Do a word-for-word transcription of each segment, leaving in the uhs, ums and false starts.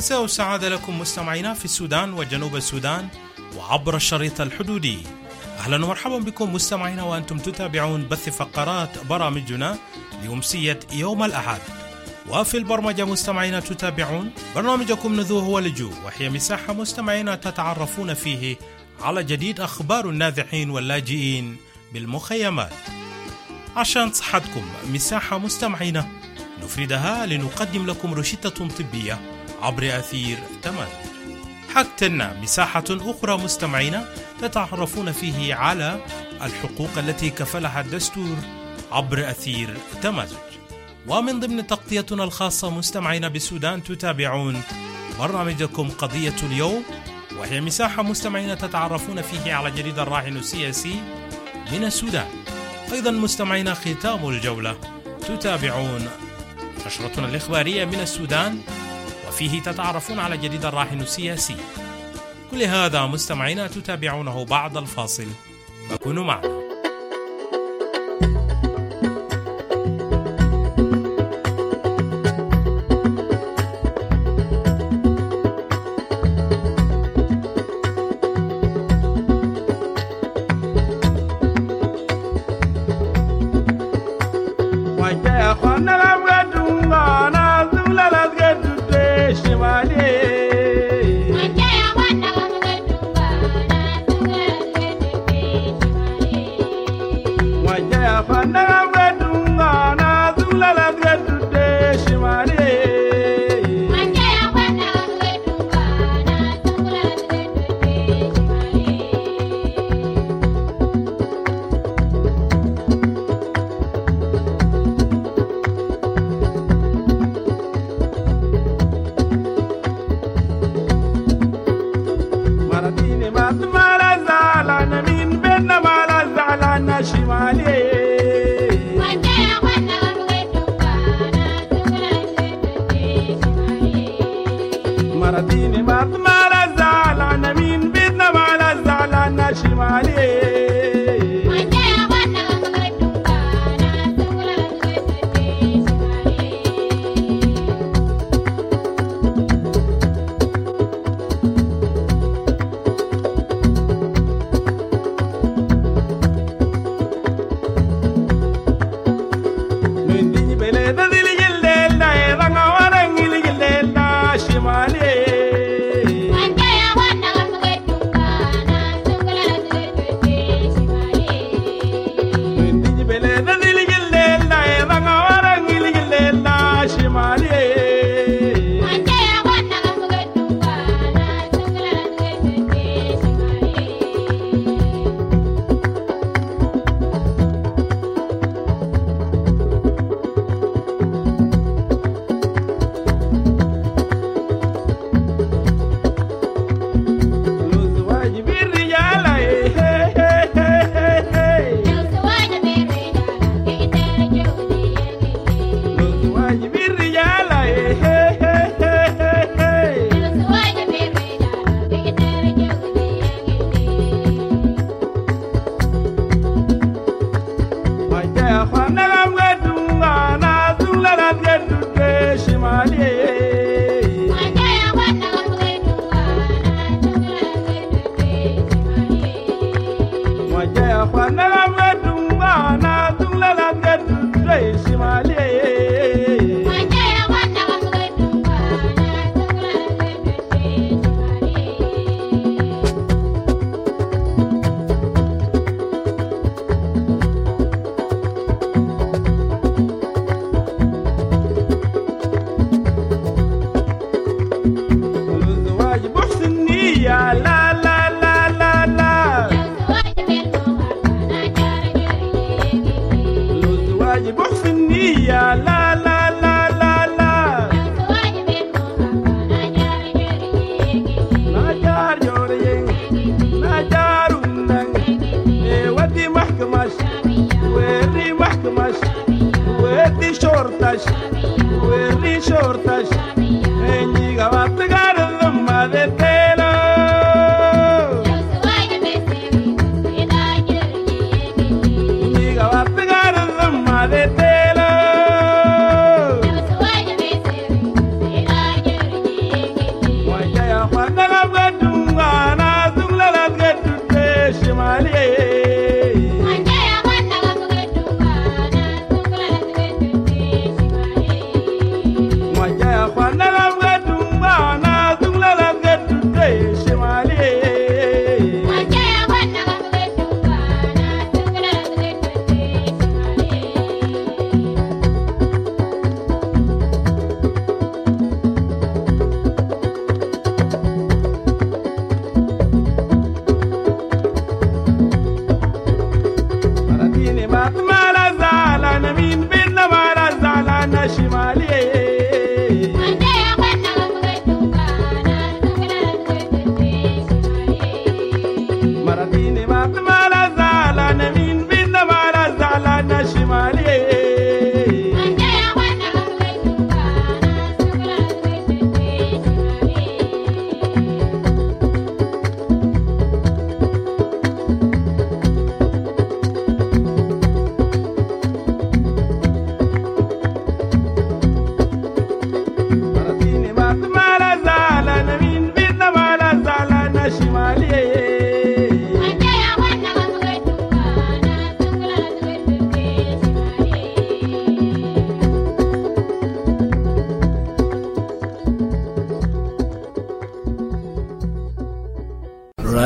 مساء السعادة لكم مستمعينا في السودان وجنوب السودان وعبر الشريط الحدودي. أهلا ومرحبا بكم مستمعينا وأنتم تتابعون بث فقرات برامجنا لأمسية يوم الأحد. وفي البرمجة مستمعينا تتابعون برنامجكم نذوه ولجوء، وهي مساحة مستمعينا تتعرفون فيه على جديد أخبار النازحين واللاجئين بالمخيمات. عشان صحتكم مساحة مستمعينا نفردها لنقدم لكم روشتة طبية عبر أثير تمازج. حقتنا مساحة أخرى مستمعينا تتعرفون فيه على الحقوق التي كفلها الدستور عبر أثير تمازج. ومن ضمن تغطيتنا الخاصة مستمعينا بالسودان تتابعون برنامجكم قضية اليوم، وهي مساحة مستمعينا تتعرفون فيه على جديد الراهن السياسي من السودان. أيضا مستمعينا ختام الجولة تتابعون نشرتنا الإخبارية من السودان، وفيه تتعرفون على جديد الراهن السياسي. كل هذا مستمعينا تتابعونه بعد الفاصل، فكونوا معنا.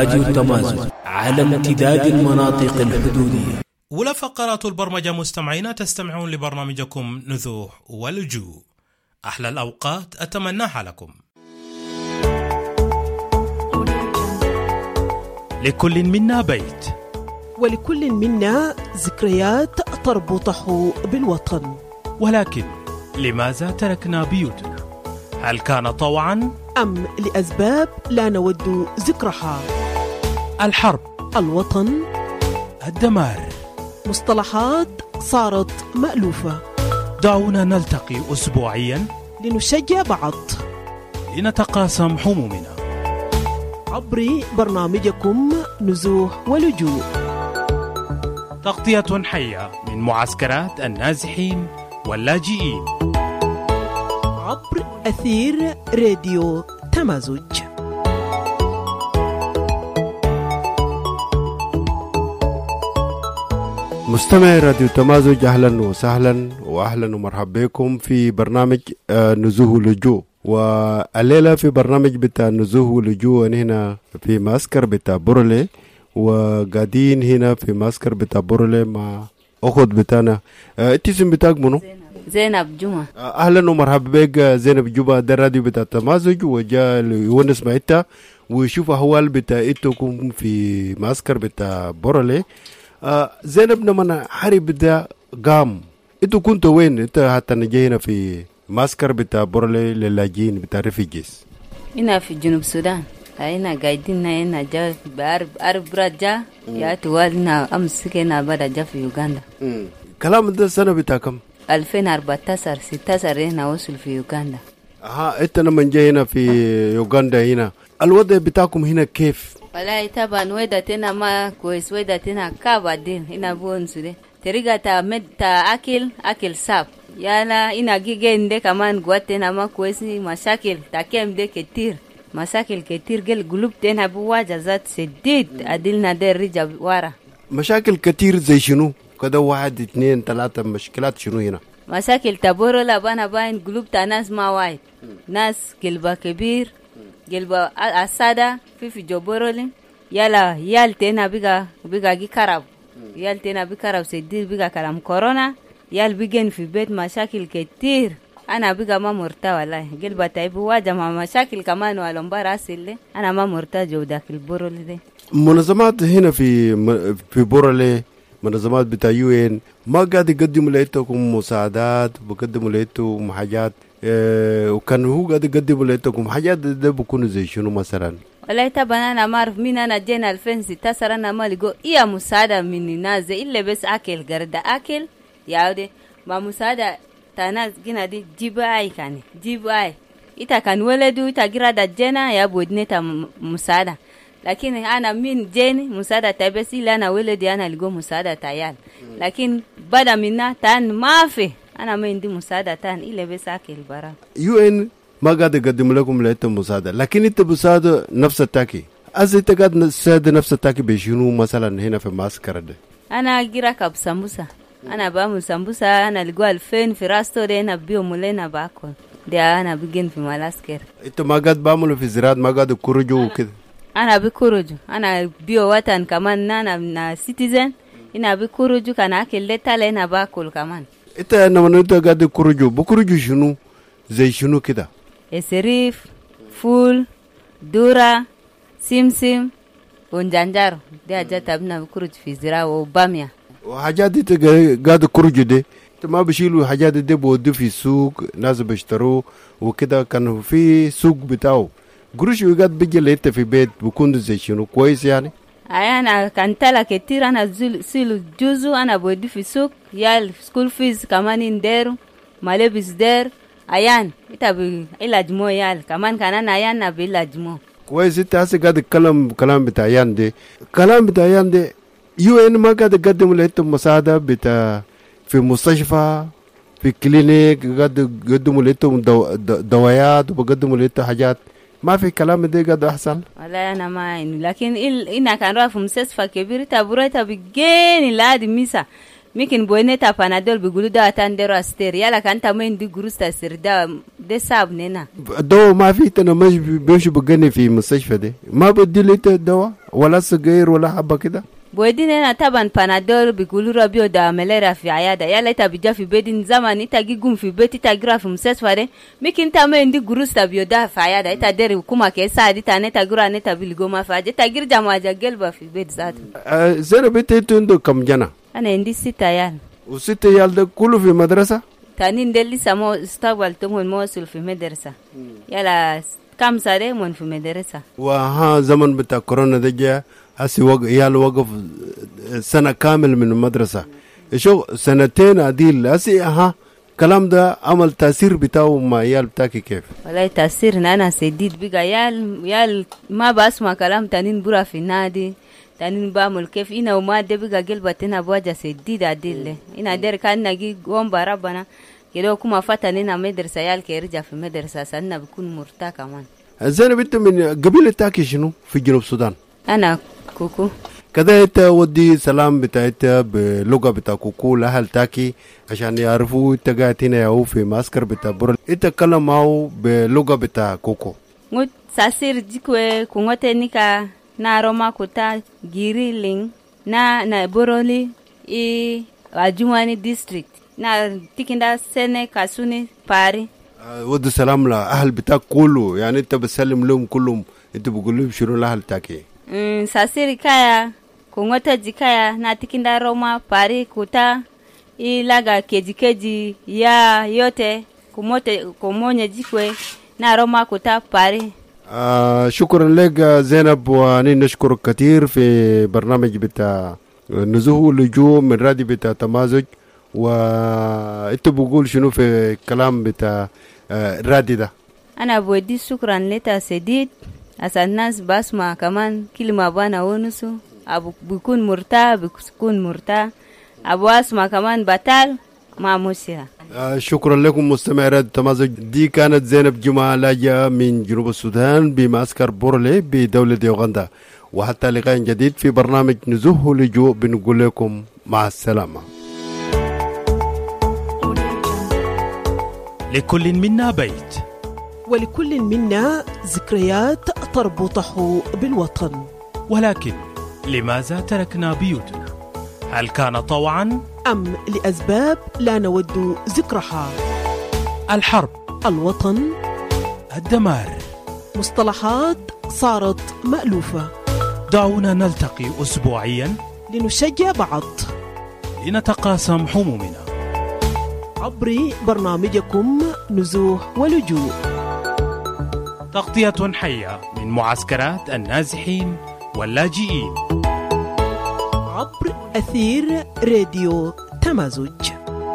راديو تمازج على امتداد المناطق الحدودية. أولى فقرات البرمجة مستمعينا، تستمعون لبرنامجكم نزوح ولجوء. أحلى الأوقات أتمناها لكم. لكل منا بيت، ولكل منا ذكريات تربطه بالوطن، ولكن لماذا تركنا بيوتنا؟ هل كان طوعا أم لأسباب لا نود ذكرها؟ الحرب، الوطن، الدمار، مصطلحات صارت مألوفة. دعونا نلتقي أسبوعيا لنشجع بعض، لنتقاسم همومنا عبر برنامجكم نزوح ولجوء، تغطية حية من معسكرات النازحين واللاجئين عبر أثير راديو تمازج. مستمعي راديو تمازج، أهلا وسهلا وأهلا ومرحبا بكم في برنامج نزوح ولجوء. والليلة في برنامج بتاع نزوح ولجوء هنا في معسكر بتاع بورلي، وقاعدين هنا في معسكر بتاع بورلي مع أخت بتاعنا. الاسم بتاعك منو؟ زينب جمعة. أهلا ومرحبا بك زينب جمعة. ده الراديو بتاع تمازج، وجاء يونس معتا ويشوف أحوال بتاعتكم في معسكر بتاع بورلي. آه زينب نمنا حرب ده قام، انتو كنتوا وين؟ انت حتى نجينا في معسكر بتاع بورلي للاجئين بتاع ريفيجيز هنا في جنوب السودان. هنا قاعدين هنا جا بارب ارب رجا يا توالنا امس كنا بدا جا في يوغندا. امم كلام ده السنه بتاع كم؟ ألفين وأربعة عشر ستة عشر هنا وصل في يوغندا. اها انت لما جينا في يوغندا هنا الوضع بتاعكم هنا كيف؟ والله طبعا ودا تنا ما كويس، ودا تنا كابدين هنا بونسده تريغا تا مد تا اكل اكل ساب يالا هنا جيجين كمان قوتنا ما كويس. مشاكل تاكيم ده كتير، مشاكل كتير قل قلوب تنا بواجه ذات سديد أدلنا ده رجع ورا. مشاكل كتير زي شنو كده؟ واحد اثنين ثلاثة مشكلات شنو هنا؟ مشاكل تبورو لبانا باين قلوب تا ناس ما وايد، ناس قلبا كبير قلبا أسادة في في جبورولين يلا يال تنا بيجا بيجا جي كرب، يال تنا بيكرب سديد بيجا كلام كورونا، يال بيجن في بيت مشاكل كتير. أنا بيجا ما مرتا والله قلبا تايب واجه مع مشاكل كمان والأمبار أصلي أنا ما مرتا جودك البورولي دي. منظمات هنا في في بورلي، منظمات بتاع يو ان ما قاعد يقدموا لكم مساعدات، بقدموا لكم حاجات، اه وكان هو قاعد يقدموا لكم حاجات ده بكونوا زي شنو مثلا؟ والله طبعا أنا ما أعرف مين. أنا جينا ألفين وستة عشر أنا ما لقوا إيه مساعدة من الناس إلا بس أكل قرد أكل ياودي ما مساعدة تناس جينا دي جيباي كان جيباي إتا كان ولدو إتا قرادة جينا يا بودني تا مساعدة، لكن أنا من جيني مساعدة تبسي لأنا ولدي أنا لقوا مساعدة تيال، لكن بدا منا تان ما في. أنا ما عندي مساعدة تان إلا بس أكل برا. يو إن ما قاعد يقدم لكم لأنتم مساعدة، لكن أنت مساعدة نفس التاكي. أز أنت قاعد تساعد نفس التاكي بشنو مثلا هنا في معسكر ده؟ أنا أجرك بسمبوسة، أنا بعمل سمبوسة، أنا لقوا ألفين في راستو ده أنا بيوم لنا باكل ده. أنا بيجين في معسكر. أنت ما قاعد بعمله في زراعة، ما قاعد كورجو وكده؟ أنا بكورجو، أنا بيو وطن كمان، أنا نا سيتيزن. أنا بكورجو كان أكل ده لنا باكل كمان. أنت لما أنت قاعد كورجو بكورجو شنو زي شنو كده؟ السريف، فول، دورة، سمسم، ونجانجارو دي حاجات أبنا بكورج في زراعة وبامية. وحاجات دي قاعد كورجو دي ما بيشيلوا حاجات دي بودوا في السوق، ناس بيشتروا وكده. كان في سوق بتاعه قروش وقاعد بيجي لقيته في بيت بكون زي شنو كويس يعني. أي أنا كان تلا كتير، أنا زل سيلو جوزو أنا بودي في السوق يال سكول فيز كمان ينديرو ملابس دير أيان إتابي إلاج مو يال كمان كان أنا أيان نبي إلاج مو كويس. إنت هسه قاعد تكلم كلام بتاع أيان ده، كلام بتاع أيان ده يو إن ما قاعد يقدم لقيته مساعدة بتاع في مستشفى في كلينيك، قاعد يقدموا لقيتهم دو دوايات وبقدموا لقيته حاجات. ما في كلام ده قاعد يحصل؟ ولا أنا ما إني، لكن إل إنا كان راح في مستشفى كبير تابورة تبيجين لا دي ميسا mikin boyne ta panadol bigulu da tandero aster yala kan ta men di gurusta sirda de sab nena الدواء ما في انا مش بيمشي بقني في مستشفى دي ما بدي لي الدواء ولا سجاير ولا حبه كده boydi nena taban panadol bigulu rabio da melera fi ayada yala ta bija fi bedin zamani ta gigum fi beti ta gra fi mustashfa de mikin ta men di gurusta bio da fi ayada ita dere kuma ke sa di ta ne ta gra ne ta bilgo ma fa je ta girja ma ja gelba fi bed zat زين بيتي تندو كم جنا ana indi sita yal وستة يال ده كله في مدرسة tanin delli samo stawal to mon mosul fi madrasa yala kam sare mon fi madrasa وها زمن بتاع كورونا ده جاء هسي وق... يال وقف سنة كامل من المدرسة شو سنتين عديل هسي ها كلام ده عمل تأثير بتاعه ما يال بتاعك كيف والله تأثير نانا سديد بقى يال يال ما بسمع كلام تانين برا في النادي تانين بعمل كيف إنا وما ده بقى قلبتنا بوجه سديد عديل إنا در كان نجي قوم بربنا كده كم فتنينا مدرسة يال كيرجع في مدرسة سنة بيكون مرتاح كمان زين بنت من قبيلة تاكي شنو في جنوب السودان أنا كوكو كده انت ودي سلام بتاعتها بلغه بتاع كوكو لاهل تاكي عشان يعرفوا انت قاعد هنا ياهو في معسكر بتاع برل انت تكلم معه بلغه بتاع كوكو ngut sasir jikwe kungote nika na roma kuta giriling na na boroli i Ajumani district na tikinda sene kasuni pari ودي سلام لاهل بتاع كله يعني انت بسلم لهم كلهم انت بقول لهم شنو لاهل تاكي Mm, sasiri kaya kungota jikaya na tikinda roma pari kuta ilaga keji keji ya yote kumote kumonye jikwe na roma kuta pari. آه شكرا لك زينب واني نشكرك كثير في برنامج بتاع نزوه ولجوء من راديو بتاع تمازج وانت بقول شنو في الكلام بتاع آه الراديو ده. انا بودي شكرا لتا سديد asa nas basma kaman kilima bana wonusu abu bikun murta bikun murta abu asma kaman batal ما مسيها. آه شكرا لكم مستمعي راديو تمازج. دي كانت زينب جمعة لاجة من جنوب السودان بمعسكر بورلي بدولة يوغندا. وحتى لقاء جديد في برنامج نزوه لجوء بنقول لكم مع السلامة. لكل منا بيت ولكل منا ذكريات تربطه بالوطن. ولكن لماذا تركنا بيوتنا؟ هل كان طوعا أم لأسباب لا نود ذكرها؟ الحرب، الوطن، الدمار، مصطلحات صارت مألوفة. دعونا نلتقي أسبوعيا لنشجع بعض، لنتقاسم همومنا عبر برنامجكم نزوه ولجوء، تغطية حية من معسكرات النازحين واللاجئين عبر أثير راديو تمازج.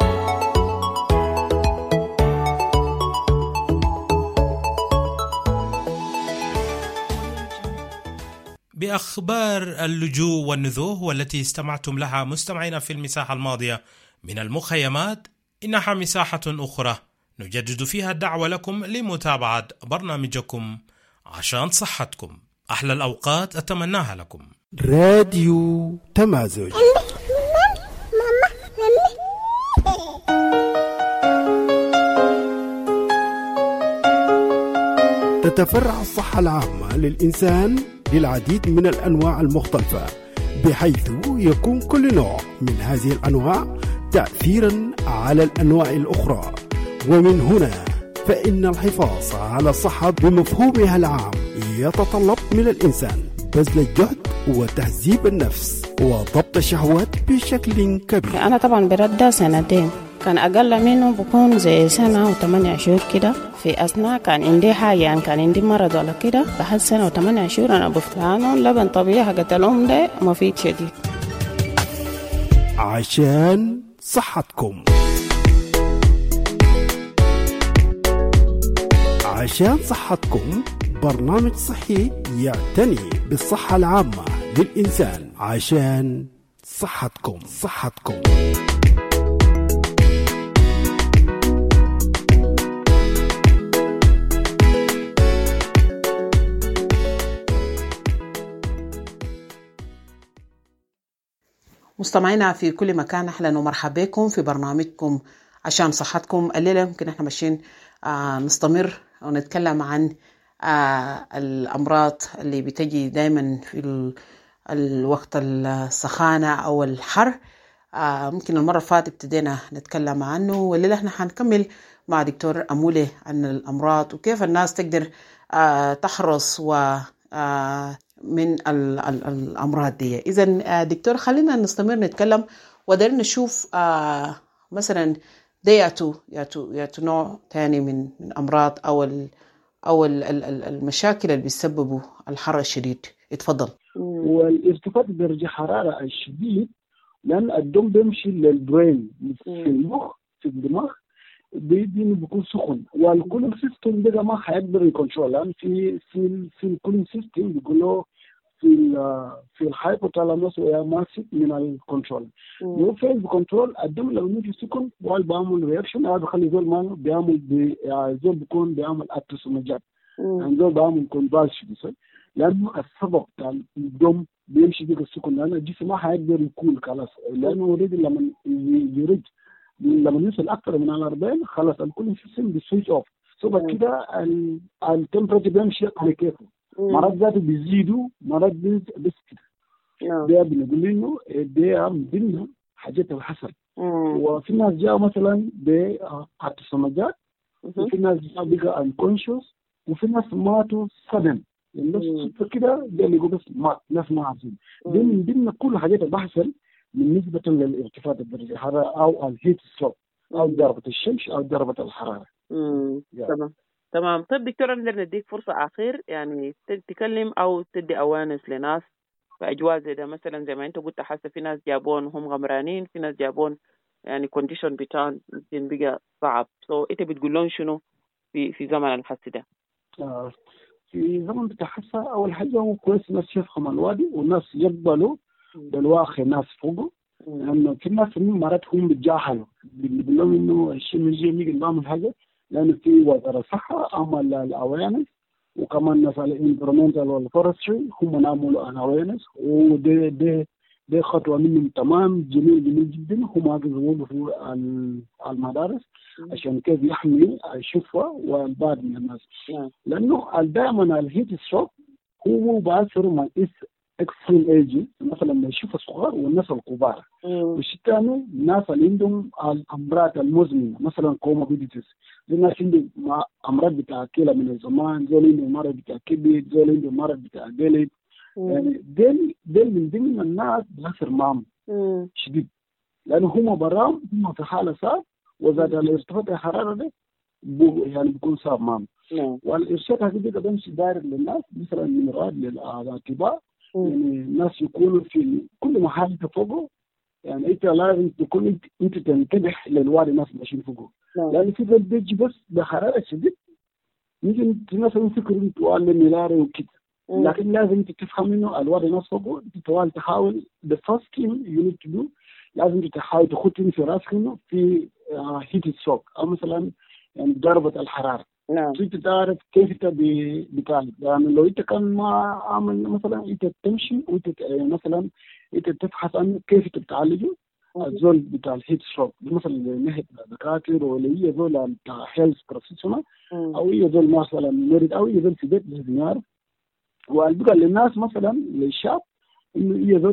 بأخبار اللجوء والنزوح والتي استمعتم لها مستمعين في المساحة الماضية من المخيمات، إنها مساحة أخرى نجدد فيها الدعوة لكم لمتابعة برنامجكم عشان صحتكم. أحلى الأوقات أتمناها لكم. راديو تمازج. تتفرع الصحة العامة للإنسان للعديد من الأنواع المختلفة، بحيث يكون كل نوع من هذه الأنواع تأثيرا على الأنواع الأخرى. ومن هنا فإن الحفاظ على الصحة بمفهومها العام يتطلب من الإنسان بذل الجهد وتهذيب النفس وضبط الشهوات بشكل كبير. أنا طبعا برد سنتين، كان أقل منه بكون زي سنة وثمانية شهور كده. في أثناء كان عندي حاجة يعني كان عندي مرض ولا كده، بعد سنة وثمانية شهور أنا بفتانه لبن طبيعي حقت الأم ده مفيد شديد. عشان صحتكم، عشان صحتكم برنامج صحي يعتني بالصحة العامة للإنسان. عشان صحتكم صحتكم مستمعينا في كل مكان، أهلا ومرحبا بكم في برنامجكم عشان صحتكم. الليلة ممكن احنا ماشيين آه نستمر ونتكلم عن آه الأمراض اللي بتجي دايما في ال... الوقت السخانة أو الحر. آه ممكن المرة اللي فاتت ابتدينا نتكلم عنه، والليلة احنا حنكمل مع دكتور أمولي عن الأمراض وكيف الناس تقدر آه تحرص و آه من ال ال الأمراض دي. إذن آه دكتور خلينا نستمر نتكلم ودرنا نشوف آه مثلا ده ياتو ياتو ياتو نوع تاني من من أمراض أو ال أو ال ال المشاكل اللي بيسببوا الحر الشديد. اتفضل. والارتفاع درجة حرارة الشديد لأن الدم بيمشي للبرين في المخ في الدماغ بيدي بيكون سخن، والكولينج سيستم ده ما حيقدر يكنترول، لأن في في في الكولينج سيستم بيقولوا في ال في الهايبوثالاموس وهي ماسك من الكنترول. لو فيل بكنترول الدم لو يجي سخن وال بيعمل رياكشن هذا بيخلي زول ما بيعمل بي زول بيكون بيعمل اتروسومجات، يعني زول بيعمل كونفالشن لأنه السبب بتاع الدم بيمشي بيك السكن، لأن الجسم ما حيقدر يكون خلاص، لأنه اوريدي لما يرد لما يوصل أكثر من الأربعين خلاص الكل سيستم بيسويتش أوف، سو كده التمبريتشر بيمشي على كيفه. مرات ذاته بيزيدوا مرات بس كده. ده بنقول إنه ده من حاجات الحسن. وفي ناس جاءوا مثلا باتروسومجات، وفي ناس جاءوا بقى انكونشوس، وفي ناس ماتوا صدم. الناس كده ده اللي يقول بس ما ناس ما عارفين. دي من ضمن كل حاجات اللي بحصل بالنسبة للارتفاع درجة الحرارة أو الهيت ستروك أو ضربة الشمس أو ضربة الحرارة. امم تمام تمام. طيب دكتور نقدر نديك فرصة أخير يعني تتكلم أو تدي أوانس لناس في أجواء زي ده، مثلا زي ما أنت قلت حاسة في ناس جابون هم غمرانين، في ناس جابون يعني كونديشن بتاعهم يمكن بقى صعب، سو so, أنت بتقول لهم شنو في في زمن الحس ده؟ آه. في زمن بتحسها أول حاجة هو كويس الناس يفهم الوادي والناس يقبلوا بالواقع ناس فوقه، لأنه في ناس من مرات هم بيتجاهلوا بيقول لهم إنه الشيء من جي ميجي بعمل حاجة، لأنه في وزارة الصحة عمل الأويرنس وكمان ناس الانفيرمنتال والفورستري هم نعملوا الأويرنس، وده ده ده خطوة منهم تمام جميل جميل جدا. هم هاجزوا في المدارس عشان كيف يحمي الشفوة والبعض من الناس، لأنه دائما الهيت ستروك هو بأثر مع اكستريم ايجي، مثلا ما يشوف الصغار والناس الكبار. والشيء الثاني الناس اللي عندهم الأمراض المزمنة مثلا كوموربيديتيز، زي الناس عندهم أمراض بتاع كلى من الزمان، زول عندهم مرض بتاع كبد، زول عندهم مرض بتاع جلد، يعني ديل ديل من ضمن الناس بأثر معهم شديد، لأنه هم برام هم في حالة صعب وزاد الارتفاع الحرارة ده يعني بيكون صعب معهم. والإرشاد هكذا بيمشي داير للناس مثلا من راد للأطباء، يعني الناس يكونوا في كل محل فوقه، يعني أنت لازم تكون أنت تنتبه للوادي الناس ماشيين فوقه، لأن في ذلك بيجي بس بحرارة شديد يمكن الناس يفكروا أنت وعلى ملاري وكده، لكن لازم تفهم إنه الوادي الناس فوقه تحاول تحاول the first thing you need to do لازم تحاول تخط في راسك إنه في هيت ستروك أو مثلا يعني ضربة الحرارة. نعم. أنت تعرف كيف أنت بتعالج، يعني لو أنت كان ما عامل مثلا أنت تمشي وأنت مثلا أنت تبحث عن كيف أنت بتعالجه الزول بتاع الهيت ستروك مثلا ناحية الدكاترة ولا هي زول بتاع هيلث بروفيشنال أو هي زول مثلا مريض أو هي زول في بيت لازم يعرف. والبقى للناس مثلا للشعب إنه يظل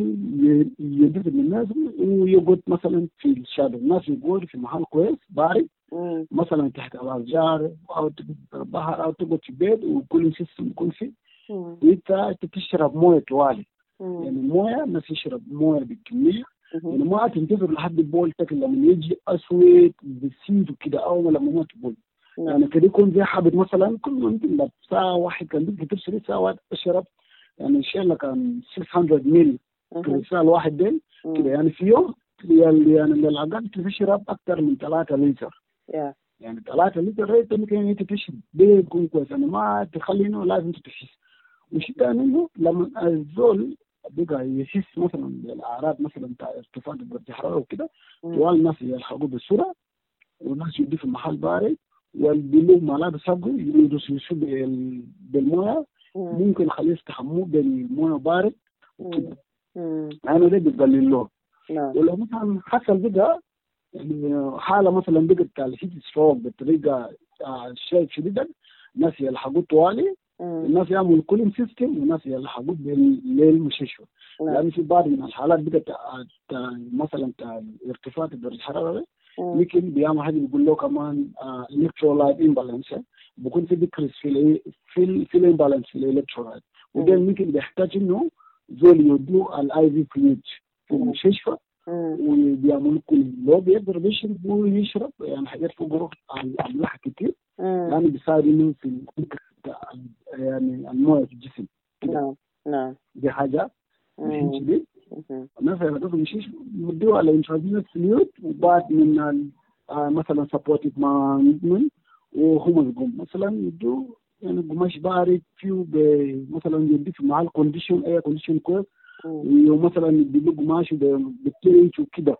يدفع الناس ويقعد مثلا في الشارع، الناس يقعد في محل كويس بارد مثلا تحت الأشجار أو تقعد في البحر أو تقعد في بيت وكل سيستم يكون فيه، وأنت تشرب موية طوالي، يعني موية الناس يشرب موية بكمية، يعني ما تنتظر لحد البول تاكل لما يجي أسود بسيط وكده أو لما ما تبول، يعني كده يكون زي حابب مثلا كل ممكن ساعة واحد كان بدك تشرب ساعة واحد أشرب يعني إن شاء الله كان ستمية ميل في الساعة الواحد دين كده، يعني في يوم يعني للأقل تشرب أكثر من ثلاثة لتر، يعني ثلاثة لتر ريت ممكن أنت تشرب ده يكون كويس، يعني ما تخلي إنه لازم تحس. وشيء ثاني إنه لما الزول بقى يحس مثلا بالأعراض مثلا بتاع ارتفاع درجة الحرارة وكده، طوال الناس يلحقوا بسرعة والناس يدوا في المحل بارد والبلوغ ملابس حقه يدوسوا بالمويه، ممكن خليه يستحموا بالمويه بارد وكده، يعني ده بيقلل له. ولو مثلا حصل بقى يعني حاله مثلا بقت الهيت ستروك بطريقه شيء شديد، الناس يلحقوا طوالي، الناس يعملوا كولين سيستم والناس يلحقوا للمستشفى. لان في بعض من الحالات بقت مثلا ارتفاع درجه الحراره يمكن بيعمل حاجه بيقول له كمان الكترولايت امبالانس، بيكون في ديكريس في ال في في الامبالانس في الالكترولايت، وده يمكن بيحتاج انه زول يدوا الاي في فلويد في المستشفى وبيعملوا كل لو بيقدر بيشرب ويشرب يعني حاجات فوق الاملاح كتير يعني بيساعد انه في يعني المويه في الجسم. نعم نعم دي حاجه مهم شديد. مثلا تاخذ مشيش بدوا على انترافينوس فلويد وبعد من مثلا سبورتيف مانجمنت وهم يقوم مثلا يدوا يعني قماش بارد فيه مثلا يضيف مع الكونديشن اي كونديشن كويس ومثلا يدوا قماش بالترينش وكده.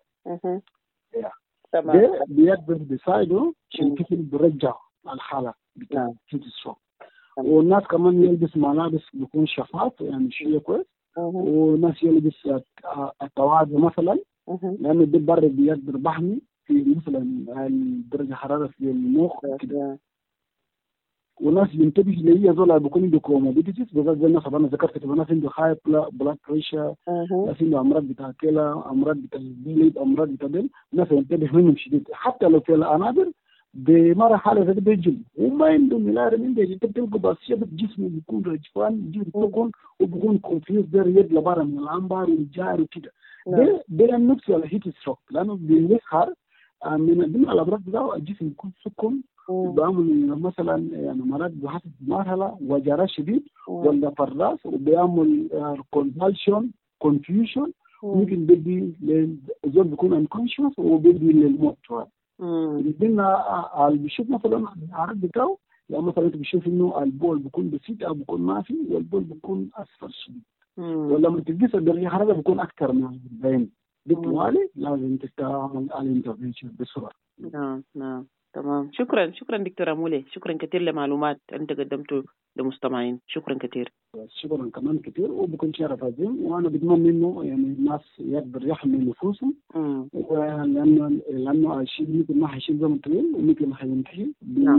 تمام. ده بيقدر بيساعده عشان كيف بيرجع الحاله بتاع هيت ستروك. والناس كمان يلبس ملابس بيكون شفاف يعني شيء كويس، والناس يلبس التواضع مثلا لانه ده برد بيقدر بحمي في مثلا درجه حراره في المخ كده. والناس ينتبه اللي هي زول بيكون عنده كوموربيديتيز بالذات زي الناس انا ذكرت كده، ناس عنده هاي بلاد بريشر، ناس عنده امراض بتاع كلى، امراض بتاع البليد، امراض بتاع دل، الناس ينتبه منهم شديد. حتى لو في الانابر بمره حاله زي بيجل وما عنده ملارم عنده انت بتلقى بس شبك جسمه بيكون رجفان جسمه بيكون وبيكون كونفيوز ده يد لبره من العنبر والجار وكده. ده ده النفس على هيت ستروك لانه بيظهر من ضمن الامراض بتاعه الجسم يكون سكون وبيعمل مثلا يعني مرض بحسب مرحله وجرى شديد ولا فراس وبيعمل كونفالشن كونفيوجن ممكن بيدي للزول بيكون انكونشوس وبيدي للموت. بدنا اللي بيشوف مثلا العرض بتاعه يعني مثلا انت بتشوف انه البول بيكون بسيط او بيكون ما في والبول بيكون اصفر شديد ولما تقيس درجه الحراره بيكون اكثر من أربعين بالتوالي لازم تعمل الانترفنشن بسرعه. نعم نعم تمام. شكرا شكرا دكتور أمولي، شكرا كثير لمعلومات انت قدمته للمستمعين. شكرا كثير. شكرا كمان كثير وبكون شرف عظيم وانا بتمنى انه يعني الناس يقدر يحمي نفوسهم لانه لانه الشيء ممكن ما حيشيل زمن طويل وممكن حينتهي.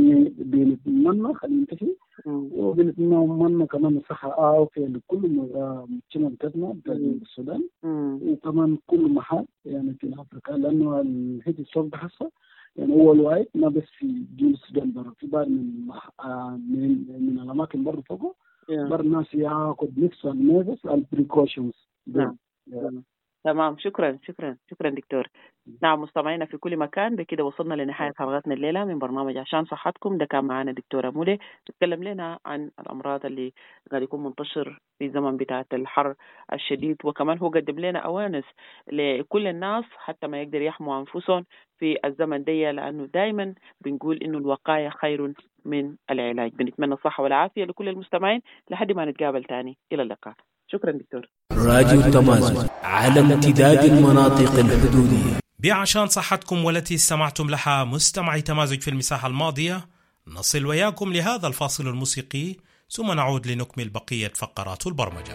بنتمنى خلينا ننتهي وبنتمنى كمان الصحه عافيه لكل مجتمع بتاعنا بتاع السودان وكمان كل محل يعني في افريقيا لانه الهيت ستروك بحصه يعني هو الواحد ما بس في جنوب السودان برا في بعض من آه من من الاماكن برا فوقه برا الناس ياخذ نفس النفس البريكوشنز. نعم تمام. شكرا شكرا شكرا دكتور. نعم مستمعينا في كل مكان، بكده وصلنا لنهاية حلقتنا الليلة من برنامج عشان صحتكم. ده كان معنا دكتور أمولي تتكلم لنا عن الأمراض اللي قاعد يكون منتشر في زمن بتاعة الحر الشديد، وكمان هو قدم لنا أوانس لكل الناس حتى ما يقدر يحموا أنفسهم في الزمن دي، لأنه دائما بنقول إنه الوقاية خير من العلاج. بنتمنى الصحة والعافية لكل المستمعين لحد ما نتقابل تاني. إلى اللقاء. شكرا دكتور. راديو تمازن على امتداد المناطق الحدودية. بعشان صحتكم والتي استمعتم لها مستمعي تمازج في المساحة الماضية، نصل وياكم لهذا الفاصل الموسيقي ثم نعود لنكمل بقية فقرات البرمجة.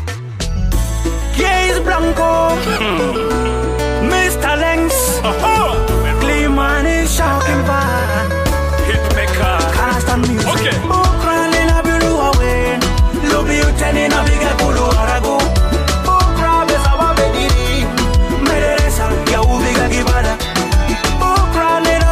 Ukra,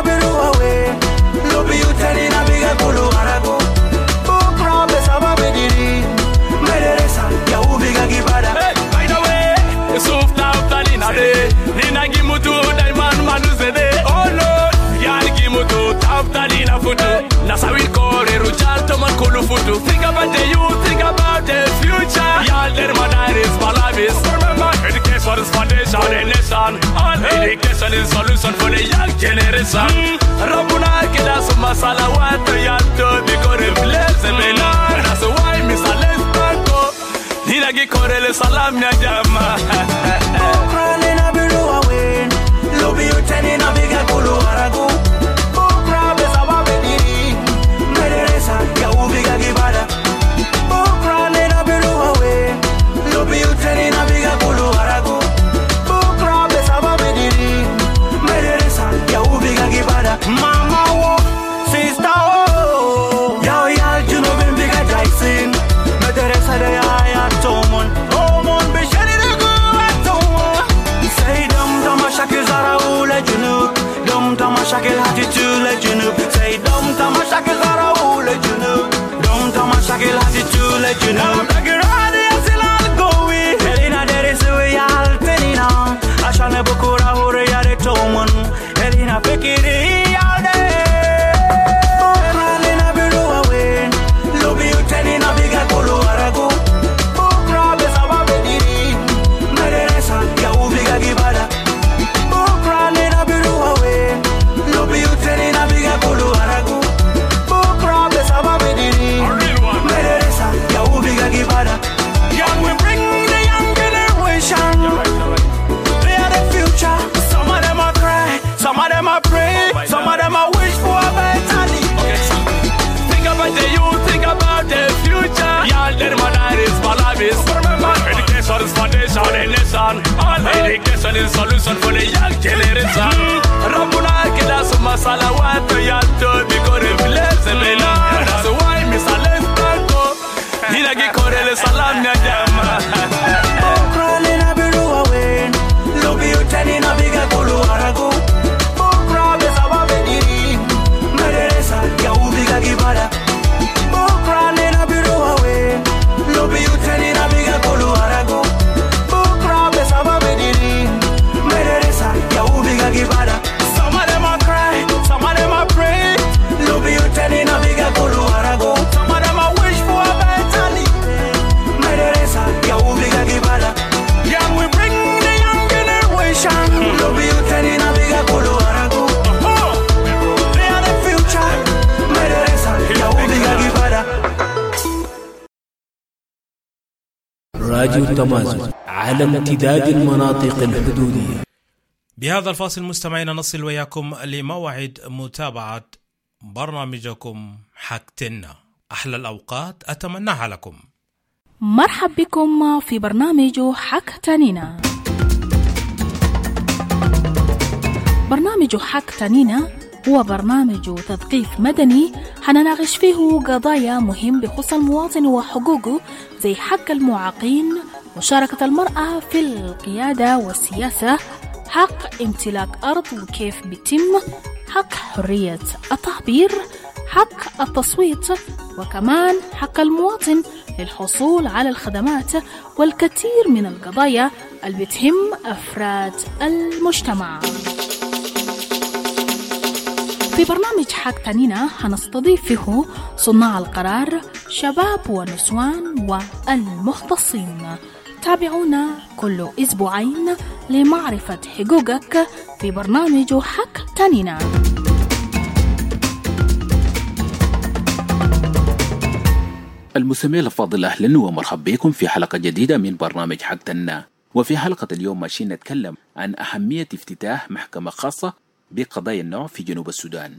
That's how we call it. Rujal to man kulu futu. Think about the youth, think about the future. Y'all there my diaries, my life is. Remember, education is foundation of the nation. All education is solution for the young generation. Rabbuna kida suma salawat y'all to be good bless me now. That's why me salem banko. Nina gi korele salam ya jama. Ukraine na bilu awen. Lobby you teni na biga kulu aragu. Ya ubiga gibada Bukra nena bilu awe Lobi uteni na biga kulu haragu Bukra generation. All education is solution for the young generation. Rabbuna kila suma salawat ya to because the village bena. That's why me salem tanto. Hila ki korele salam ya jama. Okrale na biru awe. Lobi utani na biga kulu arago. Okrabe sababe diri. Meresa ya ubiga gibara. Okrale na biru awe. Lobi utani na biga kulu arago. Okrabe sababe diri. Meresa ya ubiga gibara. Some of them a cry, some of them a pray. Lobi utani na biga kulu arago. Some of them a wish for a better life. Meresa ya ubiga gibara. Young we bring the young generation. Lobi utani na biga kulu arago. They are the future. Meresa ya ubiga gibara. راديو تمازن على امتداد المناطق الحدودية. بهذا الفاصل مستمعينا نصل وياكم لموعد متابعة برنامجكم حكتنا. أحلى الأوقات أتمناها لكم. مرحب بكم في برنامج حكتنينا. برنامج حكتنينا هو برنامج تثقيف مدني حنناقش فيه قضايا مهم بخصوص المواطن وحقوقه زي حق المعاقين، مشاركة المرأة في القيادة والسياسة، حق امتلاك أرض وكيف بيتم، حق حرية التعبير، حق التصويت، وكمان حق المواطن للحصول على الخدمات والكثير من القضايا اللي بتهم أفراد المجتمع. في برنامج حكتنينا هنستضيف فيه صناع القرار، شباب ونسوان والمختصين. تابعونا كل أسبوعين لمعرفة حقوقك في برنامج حكتنينا. المستمعين الفاضل، أهلا ومرحبا بكم في حلقة جديدة من برنامج حكتنا. وفي حلقة اليوم ماشيين نتكلم عن أهمية افتتاح محكمة خاصة بقضايا النوع في جنوب السودان.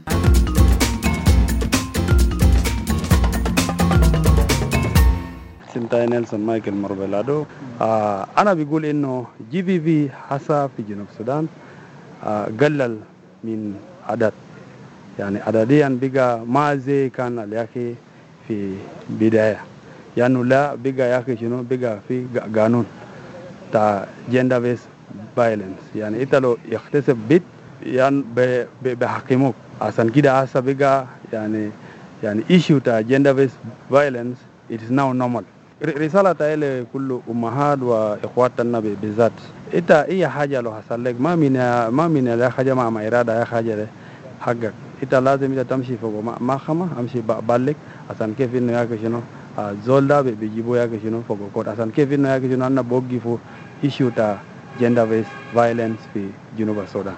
سنتاي نيلسون مايكل مربلادو. آه أنا بقول إنه جي بي في حصل في جنوب السودان آه قلل من عدد، يعني عدديا بقى ما زي كان الياكي في بداية، يعني لا بقى ياكي شنو بقى في قانون تا جندر بيس فايلنس، يعني إنت لو يختسب بيت يعني بحكموك عشان كده هسه بقى يعني يعني issue تا gender based violence it is now normal. رسالة إلى كل أمهات وإخواتنا بالذات، إنت أي حاجة لو حصل لك ما من ما من لا حاجة ما ما إرادة أي حاجة حقك، إنت لازم إذا تمشي فوق ما خما أمشي بالك عشان كيف إنه ياك شنو زولدا بيجيبوا ياك شنو فوق كود عشان كيف إنه ياك شنو أنا بوقي فو issue تا gender based violence في جنوب السودان.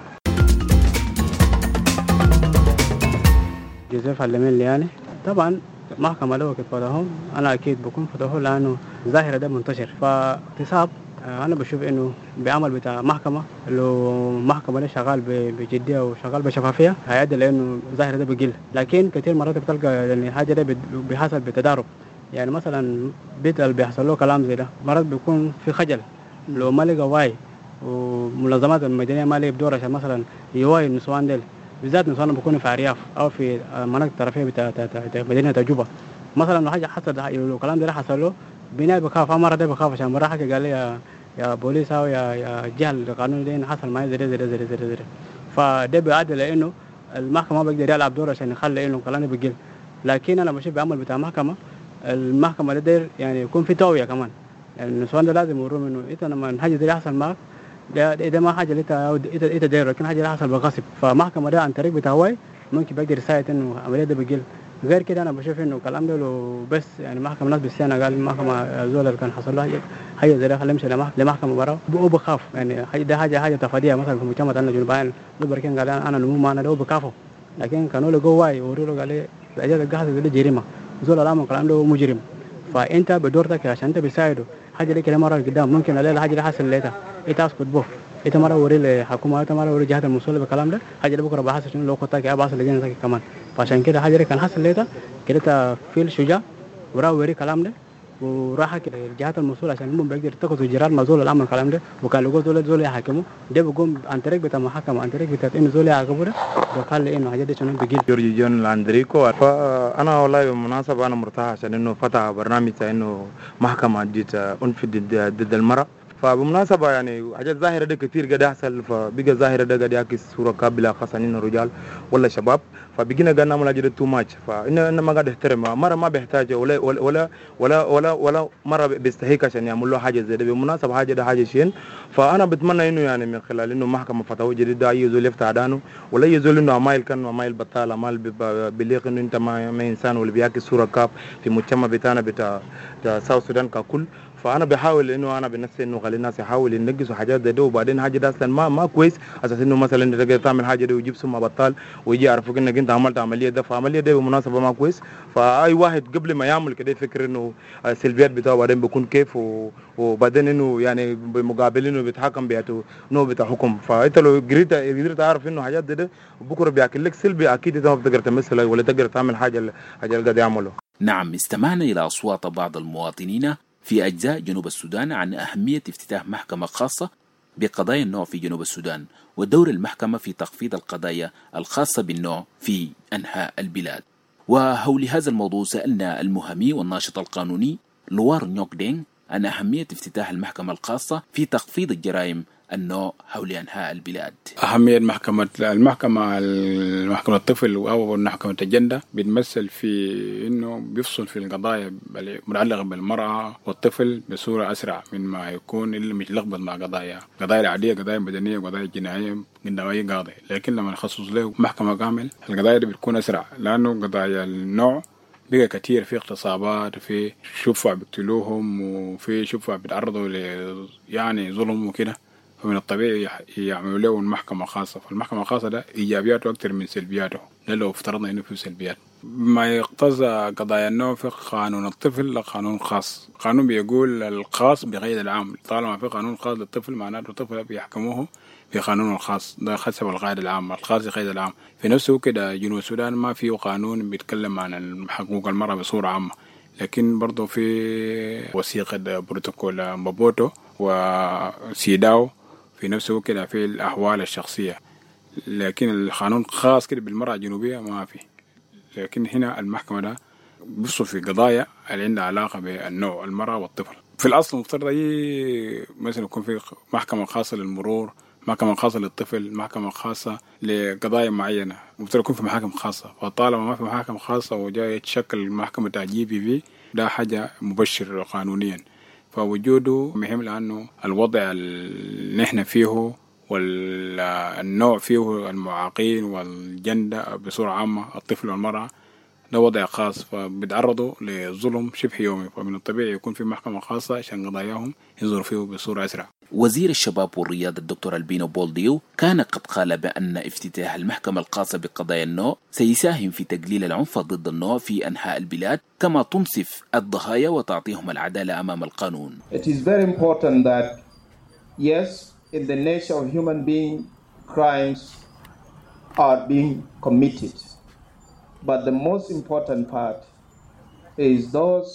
جوزيف علمين لي يعني طبعا محكمة لو كفتهم أنا أكيد بكون فتحه لأنه ظاهرة ده منتشر، فاغتصاب أنا بشوف إنه بعمل بتاع محكمة لو محكمة ده شغال بجدية وشغال بشفافية هيعدل لأنه ظاهرة ده بقل، لكن كثير مرات بتلقى يعني حاجة ده بيحصل بتدارب، يعني مثلا بيت اللي بيحصل له كلام زي ده مرات بيكون في خجل لو ما لقى واعي ومنظمات المدنية ما لقى بدور عشان مثلا يواعي النسوان ديل بالذات نسوان بيكونوا في أرياف أو في مناطق طرفية بتاع مدينة جوبا، مثلا لو حاجة حصل لو كلام ده حصل له بناء بخاف مرة ده بخاف عشان مرة حكى قال لي يا يا بوليس أو يا يا جهة القانون ده حصل معي زي زي زي زي زي فده بيعدل لأنه المحكمة ما بيقدر يلعب دور عشان يخلي إنه كلام ده بيقل، لكن أنا بشوف بعمل بتاع محكمة المحكمة ده يعني يكون في توعية كمان، يعني النسوان ده لازم يوروا إنه إنت لما حاجة دي يحصل معك ده ده ما حاجه اللي انت انت داير، لكن حاجه اللي حصل بغصب، فمحكمه ده عن طريق بتاعي ممكن بقدر يساعد انه عمليه ده بقل. غير كده انا بشوف انه الكلام ده لو بس يعني محكمه ناس بالسنه قال محكمه زول اللي كان حصل له حاجه زي ده خليه يمشي لمحكمه برا هو بخاف، يعني حاجه ده حاجه حاجه تفاديه مثلا في مجتمع انا جنوبين لو بركين قال انا نمو ما انا ده بكافه، لكن كانوا له جواي وروا له قال لي اجل الجهاز ده جريمه زول الامر الكلام ده مجرم، فانت بدورتك عشان انت بتساعده حاجه لك مره قدام ممكن الاقي حاجه اللي حصل لها انت اسكت بوف انت مره وري الحكومه انت مره وري جهات المسؤوله بالكلام ده حاجه بكره بحث شنو لو كنت يا باص لجنه كمان، فعشان كده حاجه كان حصل لها كده في الشجاع ورا وري كلام ده وراح الجهات المسؤولة عشان هم بيقدر يتخذوا إجراءات مع زول العمل الكلام ده، وكان لقوا زول زول يحاكموا ده بيقوم عن طريق بتاع محاكمة عن طريق بتاع إنه زول يعاقبوا ده وقال لي إنه حاجة دي شنو بيجي. جورج جون لاندريكو. فأنا والله بالمناسبة أنا مرتاح عشان إنه فتح برنامج إنه محكمة جديد أنفذ ضد المرأة. فبمناسبة يعني حاجات ظاهرة ده كتير قاعد يحصل، فبقى ظاهرة ده قاعد يعكس صورة قابلة خاصة إنه رجال ولا شباب، فبقينا قاعد نعمل حاجة تو ماتش، فإنه إنه ما قاعد يحترم مرة ما بيحتاج ولا ولا ولا ولا ولا مرة بيستحق عشان يعمل له حاجة زي ده. بالمناسبة حاجة ده حاجة شين، فأنا بتمنى إنه يعني من خلال إنه محكمة فتوى جديدة يزول يفتح دانه ولا يزول إنه عمايل كان عمايل بطال عمال بليق إنه أنت ما ما إنسان ولا بيعكس صورة كاب في مجتمع بتاعنا بتاع ساوث السودان ككل. فانا بحاول انه انا بنفسي انه خلي الناس يحاول ينقصوا حاجات زي ده، وبعدين حاجه ده اصلا ما ما كويس اساس انه مثلا انت تقدر تعمل حاجه دي ويجيب سمعه بطال ويجي يعرفوك انك انت عملت عمليه ده، فعمليه ده بالمناسبه ما كويس. فاي واحد قبل ما يعمل كده يفكر انه السلبيات بتاعه بعدين بيكون كيف، وبعدين انه يعني بمقابل انه بيتحكم بياته نوع بتاع حكم. فانت لو قدرت قدرت تعرف انه حاجات ده بكره بياكل لك سلبي، اكيد انت ما بتقدر تمثل ولا تقدر تعمل حاجه حاجه اللي قاعد يعمله. نعم، استمعنا الى اصوات بعض المواطنين في أجزاء جنوب السودان عن أهمية افتتاح محكمة خاصة بقضايا النوع في جنوب السودان ودور المحكمة في تخفيض القضايا الخاصة بالنوع في أنحاء البلاد. وحول هذا الموضوع سألنا المهمي والناشط القانوني لوار نيوك دينغ عن أهمية افتتاح المحكمة الخاصة في تخفيض الجرائم النوع حول أنحاء البلاد. أهمية محكمة المحكمة المحكمة الطفل أو محكمة الجندة بتمثل في إنه بيفصل في القضايا المتعلقة بالمرأة والطفل بصورة أسرع من ما يكون اللي متلخبط مع قضايا قضايا العادية، قضايا مدنية وقضايا جنائية من أي قاضي. لكن لما نخصص له محكمة كامل القضايا دي بتكون أسرع، لأنه قضايا النوع بقى كتير في اغتصابات، في شفع بيقتلوهم، وفي شفع بيتعرضوا ل يعني ظلم وكده، فمن الطبيعي يعملوا له محكمة خاصة. فالمحكمة الخاصة ده إيجابياته أكثر من سلبياته، لو افترضنا إنه في سلبيات. ما يقتضى قضايا النوع في قانون الطفل لقانون خاص. قانون بيقول الخاص بقيد العام، طالما في قانون خاص للطفل معناته الطفل بيحكموه في قانون الخاص، ده حسب القاعدة العامة، الخاص قيد العام. في نفسه كده جنوب السودان ما فيه قانون بيتكلم عن حقوق المرأة بصورة عامة، لكن برضو في وثيقة بروتوكول مابوتو وسيداو في نفسه كده في الأحوال الشخصية، لكن القانون خاص كده بالمرأة الجنوبية ما في. لكن هنا المحكمة ده بيفصل في قضايا اللي عندها علاقة بالنوع المرأة والطفل. في الأصل مفترض أي مثلا يكون في محكمة خاصة للمرور، محكمة خاصة للطفل، محكمة خاصة لقضايا معينة، مفترض يكون في محاكم خاصة. فطالما ما في محاكم خاصة وجاء يتشكل محكمة جي بي في، ده حاجة مبشر قانونيا. فوجوده مهم لأنه الوضع اللي نحن فيه والنوع فيه المعاقين والجندة بصورة عامة الطفل والمرأة ده وضع خاص، فبيتعرضوا لظلم شبه يومي، فمن الطبيعي يكون في محكمة خاصة عشان قضاياهم ينظروا فيه بصورة أسرع. وزير الشباب والرياضة الدكتور البينو بولديو كان قد قال بأن افتتاح المحكمة الخاصة بقضايا النوع سيساهم في تقليل العنف ضد النوع في أنحاء البلاد، كما تنصف الضحايا وتعطيهم العدالة أمام القانون. It is very important that yes, in the nature of human being, crimes are being committed. But the most important part is those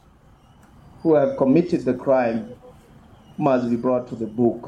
who have committed the crime must be brought to the book.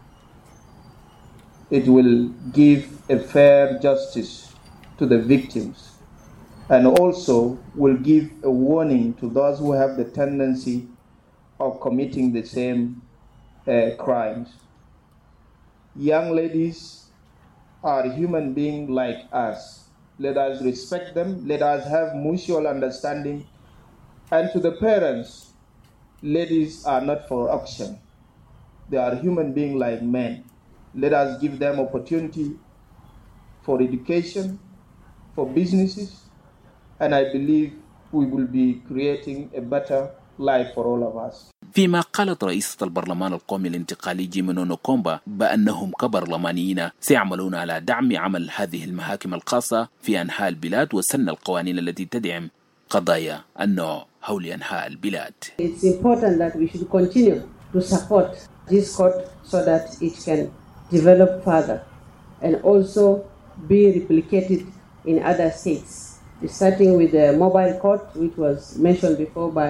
It will give a fair justice to the victims and also will give a warning to those who have the tendency of committing the same uh, crimes. Young ladies are human beings like us. Let us respect them. Let us have mutual understanding. And to the parents, ladies are not for auction. They are human beings like men. Let us give them opportunity for education, for businesses, and I believe we will be creating a better life for all of us. فيما قالت رئيسة البرلمان القومي الانتقالي جيمينو نوكومبا بأنهم كبرلمانيين سيعملون على دعم عمل هذه المحاكم الخاصة في أنحاء البلاد وسن القوانين التي تدعم قضايا النوع حول أنحاء البلاد. It's important that we should continue to support this court so that it can develop further and also be replicated in other states, starting with the mobile court, which was mentioned before by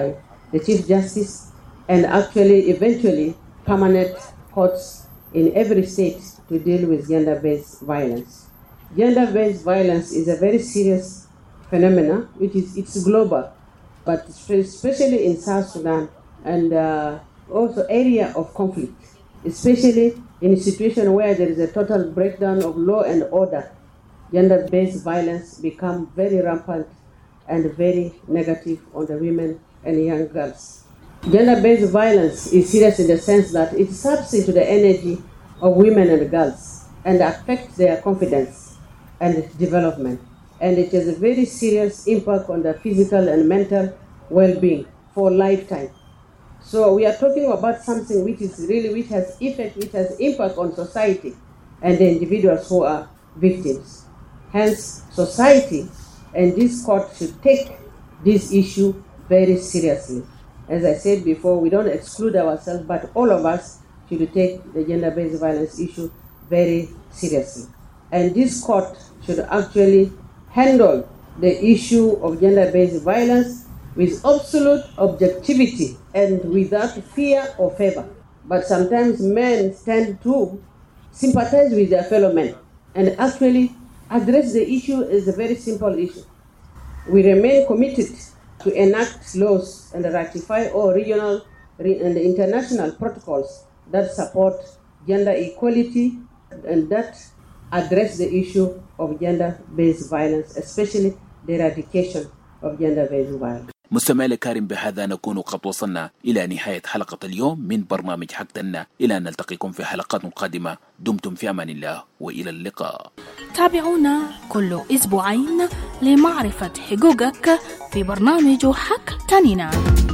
the Chief Justice, and actually eventually permanent courts in every state to deal with gender-based violence. Gender-based violence is a very serious phenomenon, which is it's global, but especially in South Sudan and uh, also area of conflict, especially in a situation where there is a total breakdown of law and order. Gender-based violence become very rampant and very negative on the women and young girls. Gender-based violence is serious in the sense that it saps into the energy of women and girls and affects their confidence and development. And it has a very serious impact on their physical and mental well-being for a lifetime. So we are talking about something which is really, which has effect, which has impact on society and the individuals who are victims. Hence, society and this court should take this issue very seriously. As I said before, we don't exclude ourselves, but all of us should take the gender-based violence issue very seriously. And this court should actually handle the issue of gender-based violence with absolute objectivity and without fear or favor. But sometimes men tend to sympathize with their fellow men and actually address the issue as a very simple issue. We remain committed to enact laws and ratify all regional and international protocols that support gender equality and that address the issue of gender-based violence, especially the eradication of gender-based violence. مستمعي الكرام، بهذا نكون قد وصلنا إلى نهاية حلقة اليوم من برنامج حقتنا. إلى أن نلتقيكم في حلقات قادمة. دمتم في أمان الله وإلى اللقاء. تابعونا كل أسبوعين لمعرفة حقوقك في برنامج حقتنا.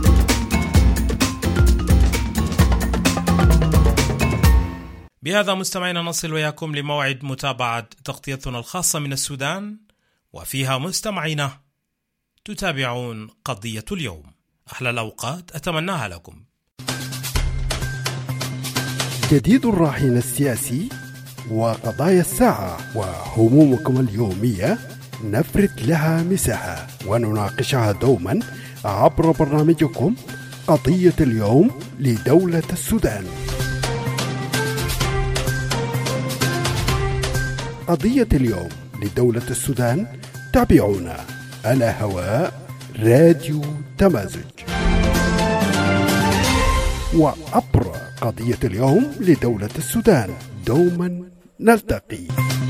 بهذا مستمعينا نصل وياكم لموعد متابعة تغطيتنا الخاصة من السودان، وفيها مستمعينا تتابعون قضية اليوم. أحلى الأوقات أتمناها لكم. جديد الراهن السياسي وقضايا الساعة وهمومكم اليومية نفرد لها مساحة ونناقشها دوما عبر برنامجكم قضية اليوم لدولة السودان. قضية اليوم لدولة السودان تابعونا على هواء راديو تمازج، وعبر قضية اليوم لدولة السودان دوما نلتقي.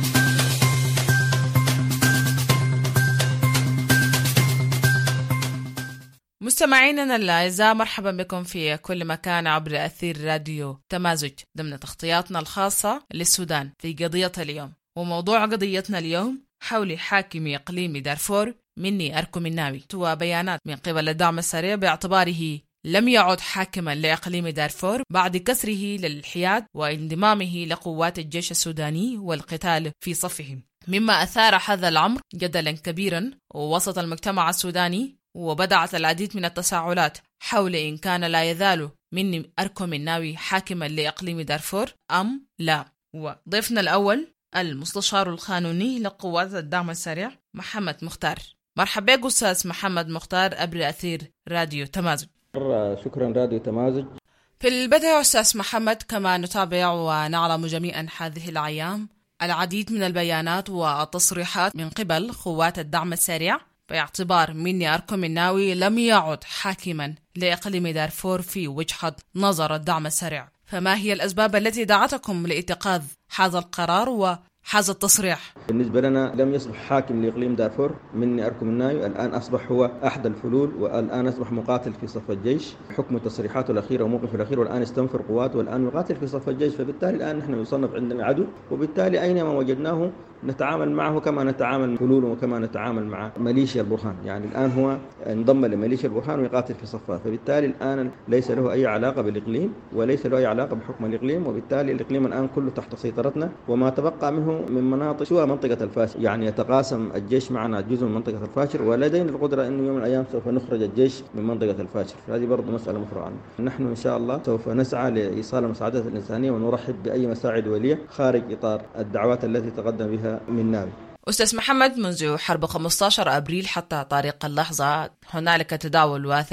مستمعيننا الأعزاء، مرحبا بكم في كل مكان عبر أثير راديو تمازج ضمن تغطياتنا الخاصة للسودان في قضية اليوم. وموضوع قضيتنا اليوم حول حاكم إقليم دارفور مني أركم الناوي، وبيانات من قبل الدعم السريع باعتباره لم يعد حاكما لإقليم دارفور بعد كسره للحياد وانضمامه لقوات الجيش السوداني والقتال في صفهم، مما أثار هذا الأمر جدلا كبيرا وسط المجتمع السوداني، وبدأت العديد من التساؤلات حول إن كان لا يزال مني أركم الناوي حاكما لإقليم دارفور أم لا. وضيفنا الأول المستشار القانوني لقوات الدعم السريع محمد مختار. مرحبا بك أستاذ محمد مختار عبر أثير راديو تمازج. شكرا راديو تمازج. في البداية أستاذ محمد، كما نتابع ونعلم جميعا هذه الأيام العديد من البيانات والتصريحات من قبل قوات الدعم السريع باعتبار مني أركم الناوي لم يعد حاكما لإقليم دارفور في وجهة نظر الدعم السريع، فما هي الأسباب التي دعتكم لاتخاذ هذا القرار وهذا التصريح؟ بالنسبة لنا لم يصبح حاكم لإقليم دارفور مني أركم الناوي، الآن أصبح هو أحد الفلول، والآن أصبح مقاتل في صف الجيش حكم تصريحاته الأخيرة وموقفه الأخير، والآن استنفر قواته والآن يقاتل في صف الجيش. فبالتالي الآن نحن يصنف عندنا عدو، وبالتالي أينما وجدناه نتعامل معه كما نتعامل فلول وكما نتعامل مع ميليشيا البرهان. يعني الآن هو انضم لميليشيا البرهان ويقاتل في صفها، فبالتالي الآن ليس له أي علاقة بالإقليم وليس له أي علاقة بحكم الإقليم، وبالتالي الإقليم الآن كله تحت سيطرتنا، وما تبقى منه من مناطق سوى منطقة الفاشر. يعني يتقاسم الجيش معنا جزء من منطقة الفاشر، ولدينا القدرة أنه يوم من الأيام سوف نخرج الجيش من منطقة الفاشر، هذه برضو مسألة مفروغ عنها. نحن إن شاء الله سوف نسعى لإيصال المساعدات الإنسانية ونرحب بأي مساعد ولية خارج إطار الدعوات التي تقدم بها من ناوي. أستاذ محمد، منذ حرب خمسة عشر أبريل حتى طريق اللحظة هنالك تداول واسع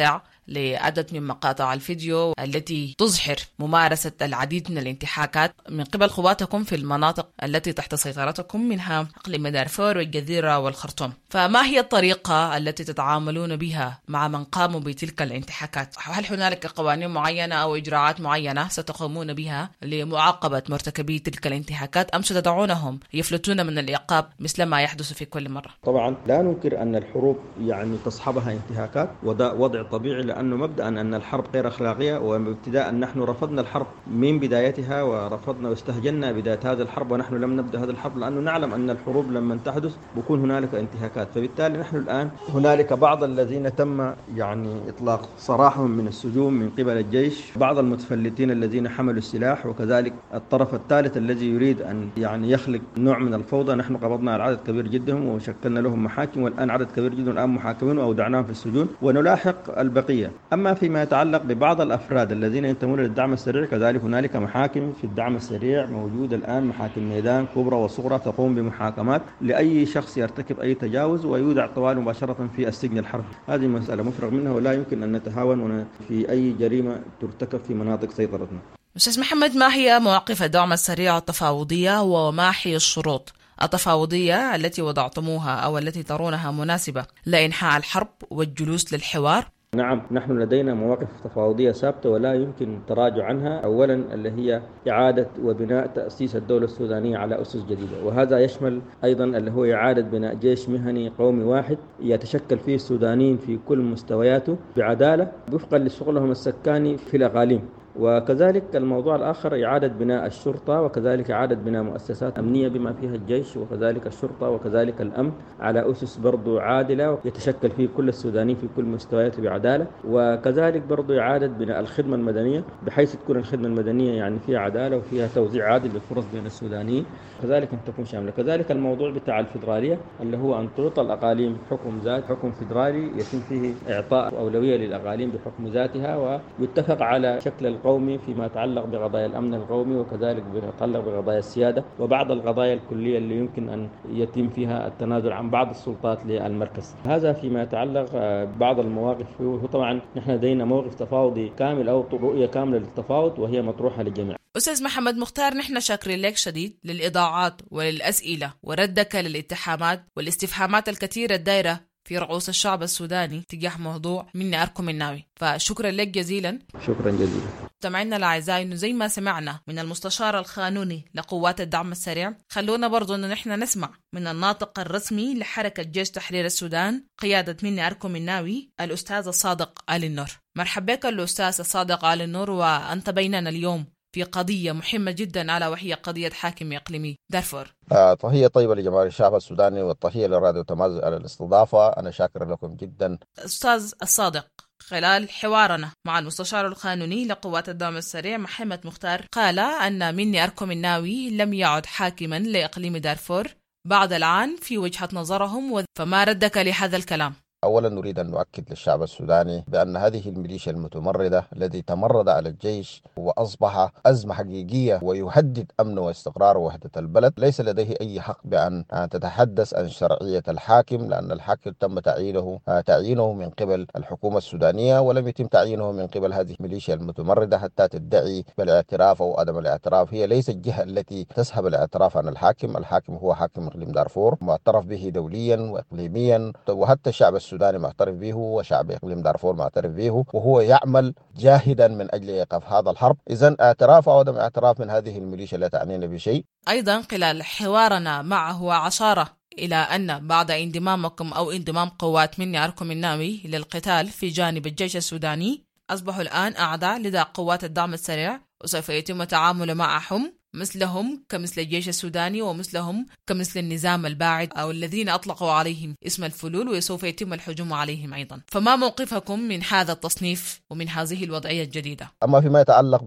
لعدد من مقاطع الفيديو التي تظهر ممارسة العديد من الانتهاكات من قبل قواتكم في المناطق التي تحت سيطرتكم، منها إقليم دارفور والجزيرة والخرطوم. فما هي الطريقة التي تتعاملون بها مع من قاموا بتلك الانتهاكات؟ هل هنالك قوانين معينة أو إجراءات معينة ستقومون بها لمعاقبة مرتكبي تلك الانتهاكات، أم ستدعونهم يفلتون من العقاب مثل ما يحدث في كل مرة؟ طبعا لا ننكر أن الحروب يعني تصحبها انتهاكات، وده وضع طبيعي، لأنه مبدأ أن الحرب غير أخلاقية، وابتداء نحن رفضنا الحرب من بدايتها، ورفضنا واستهجنا بداية هذه الحرب، ونحن لم نبدأ هذه الحرب لأنه نعلم أن الحروب لما تحدث بكون هنالك انتهاكات. فبالتالي نحن الآن هنالك بعض الذين تم يعني إطلاق سراحهم من السجون من قبل الجيش، بعض المتفلتين الذين حملوا السلاح، وكذلك الطرف الثالث الذي يريد أن يعني يخلق نوع من الفوضى. نحن قبضنا على عدد كبير جدا وشكلنا لهم محاكم، والآن عدد كبير جدا الآن محاكمين وأودعناهم في السجون، ونلاحق البقية. أما فيما يتعلق ببعض الأفراد الذين ينتمون للدعم السريع، كذلك هنالك محاكم في الدعم السريع موجودة الآن، محاكم ميدان كبرى وصغرى تقوم بمحاكمات لأي شخص يرتكب أي تجاوز ويودع طوال مباشرة في السجن الحربي. هذه مسألة مفرغ منها، ولا يمكن أن نتهاون في أي جريمة ترتكب في مناطق سيطرتنا. أستاذ محمد، ما هي مواقف الدعم السريع التفاوضية، وما هي الشروط التفاوضية التي وضعتموها أو التي ترونها مناسبة لإنهاء الحرب والجلوس للحوار؟ نعم، نحن لدينا مواقف تفاوضية ثابتة ولا يمكن التراجع عنها. أولا اللي هي إعادة وبناء تأسيس الدولة السودانية على أسس جديدة، وهذا يشمل أيضا اللي هو إعادة بناء جيش مهني قومي واحد يتشكل فيه السودانيين في كل مستوياته بعدالة وفقا لشغلهم السكاني في الأقاليم. وكذلك الموضوع الآخر إعادة بناء الشرطة، وكذلك إعادة بناء مؤسسات أمنية بما فيها الجيش وكذلك الشرطة وكذلك الأمن على أسس برضو عادلة يتشكل فيه كل السودانيين في كل مستوياته بعدالة. وكذلك برضو إعادة بناء الخدمة المدنية بحيث تكون الخدمة المدنية يعني فيها عدالة وفيها توزيع عادل للفرص بين السودانيين، كذلك أن تكون شاملة. كذلك الموضوع بتاع الفيدرالية اللي هو أن تعطى الأقاليم حكم ذات، حكم فيدرالي يتم فيه إعطاء أولوية للأقاليم بحكم ذاتها، ويتفق على شكل القومي فيما يتعلق بقضايا الأمن القومي وكذلك بما يتعلق بقضايا السيادة وبعض القضايا الكلية اللي يمكن أن يتم فيها التنازل عن بعض السلطات للمركز. هذا فيما يتعلق ببعض المواقف. وطبعا نحن لدينا موقف تفاوضي كامل أو رؤية كاملة للتفاوض وهي مطروحة للجميع. أستاذ محمد مختار، نحن شاكرين لك شديد للإضاعات وللأسئلة وردك للاتهامات والاستفهامات الكثيرة الدائرة في رؤوس الشعب السوداني تجاه موضوع مني أركم الناوي، فشكرا لك جزيلا. شكرا جزيلا. مستمعينا الأعزاء، إنه زي ما سمعنا من المستشار القانوني لقوات الدعم السريع، خلونا برضو إنه نحن نسمع من الناطق الرسمي لحركة جيش تحرير السودان قيادة مني أركم الناوي الأستاذ الصادق آل النور. مرحبا بك الأستاذ الصادق آل النور، وأنت بيننا اليوم في قضية مهمة جدا ألا وهي قضية حاكم إقليمي دارفور. آه، تحية طيبة لجماهير الشعب السوداني والتحية لراديو تماز على الاستضافة. أنا شاكر لكم جدا. أستاذ الصادق، خلال حوارنا مع المستشار القانوني لقوات الدعم السريع محمد مختار قال أن مني أركم الناوي لم يعد حاكما لإقليم دارفور بعد الآن في وجهة نظرهم، فما ردك لهذا الكلام؟ أولا نريد أن نؤكد للشعب السوداني بأن هذه الميليشيا المتمردة التي تمرد على الجيش وأصبح أزمة حقيقية ويهدد أمن واستقرار ووحدة البلد ليس لديه أي حق بأن تتحدث عن شرعية الحاكم، لأن الحاكم تم تعيينه تعيينه من قبل الحكومة السودانية ولم يتم تعيينه من قبل هذه الميليشيا المتمردة حتى تدعي بالاعتراف أو عدم الاعتراف. هي ليست الجهة التي تسحب الاعتراف عن الحاكم. الحاكم هو حاكم إقليم دارفور معترف به دوليا وإقليميا، وحتى الشعب السوداني معترف به وشعب إقليم دارفور معترف به، وهو يعمل جاهدا من أجل إيقاف هذا الحرب. إذن اعتراف أو عدم اعتراف من هذه الميليشيا لا تعنينا بشيء. أيضا خلال حوارنا معه عشارة إلى أن بعد انضمامكم أو انضمام قوات مني أركم الناوي للقتال في جانب الجيش السوداني أصبحوا الآن أعضاء لدى قوات الدعم السريع، وسوف يتم التعامل معهم مثلهم كمثل الجيش السوداني ومثلهم كمثل النظام الباعد أو الذين أطلقوا عليهم اسم الفلول، وسوف يتم الهجوم عليهم أيضا. فما موقفكم من هذا التصنيف ومن هذه الوضعية الجديدة؟ أما فيما يتعلق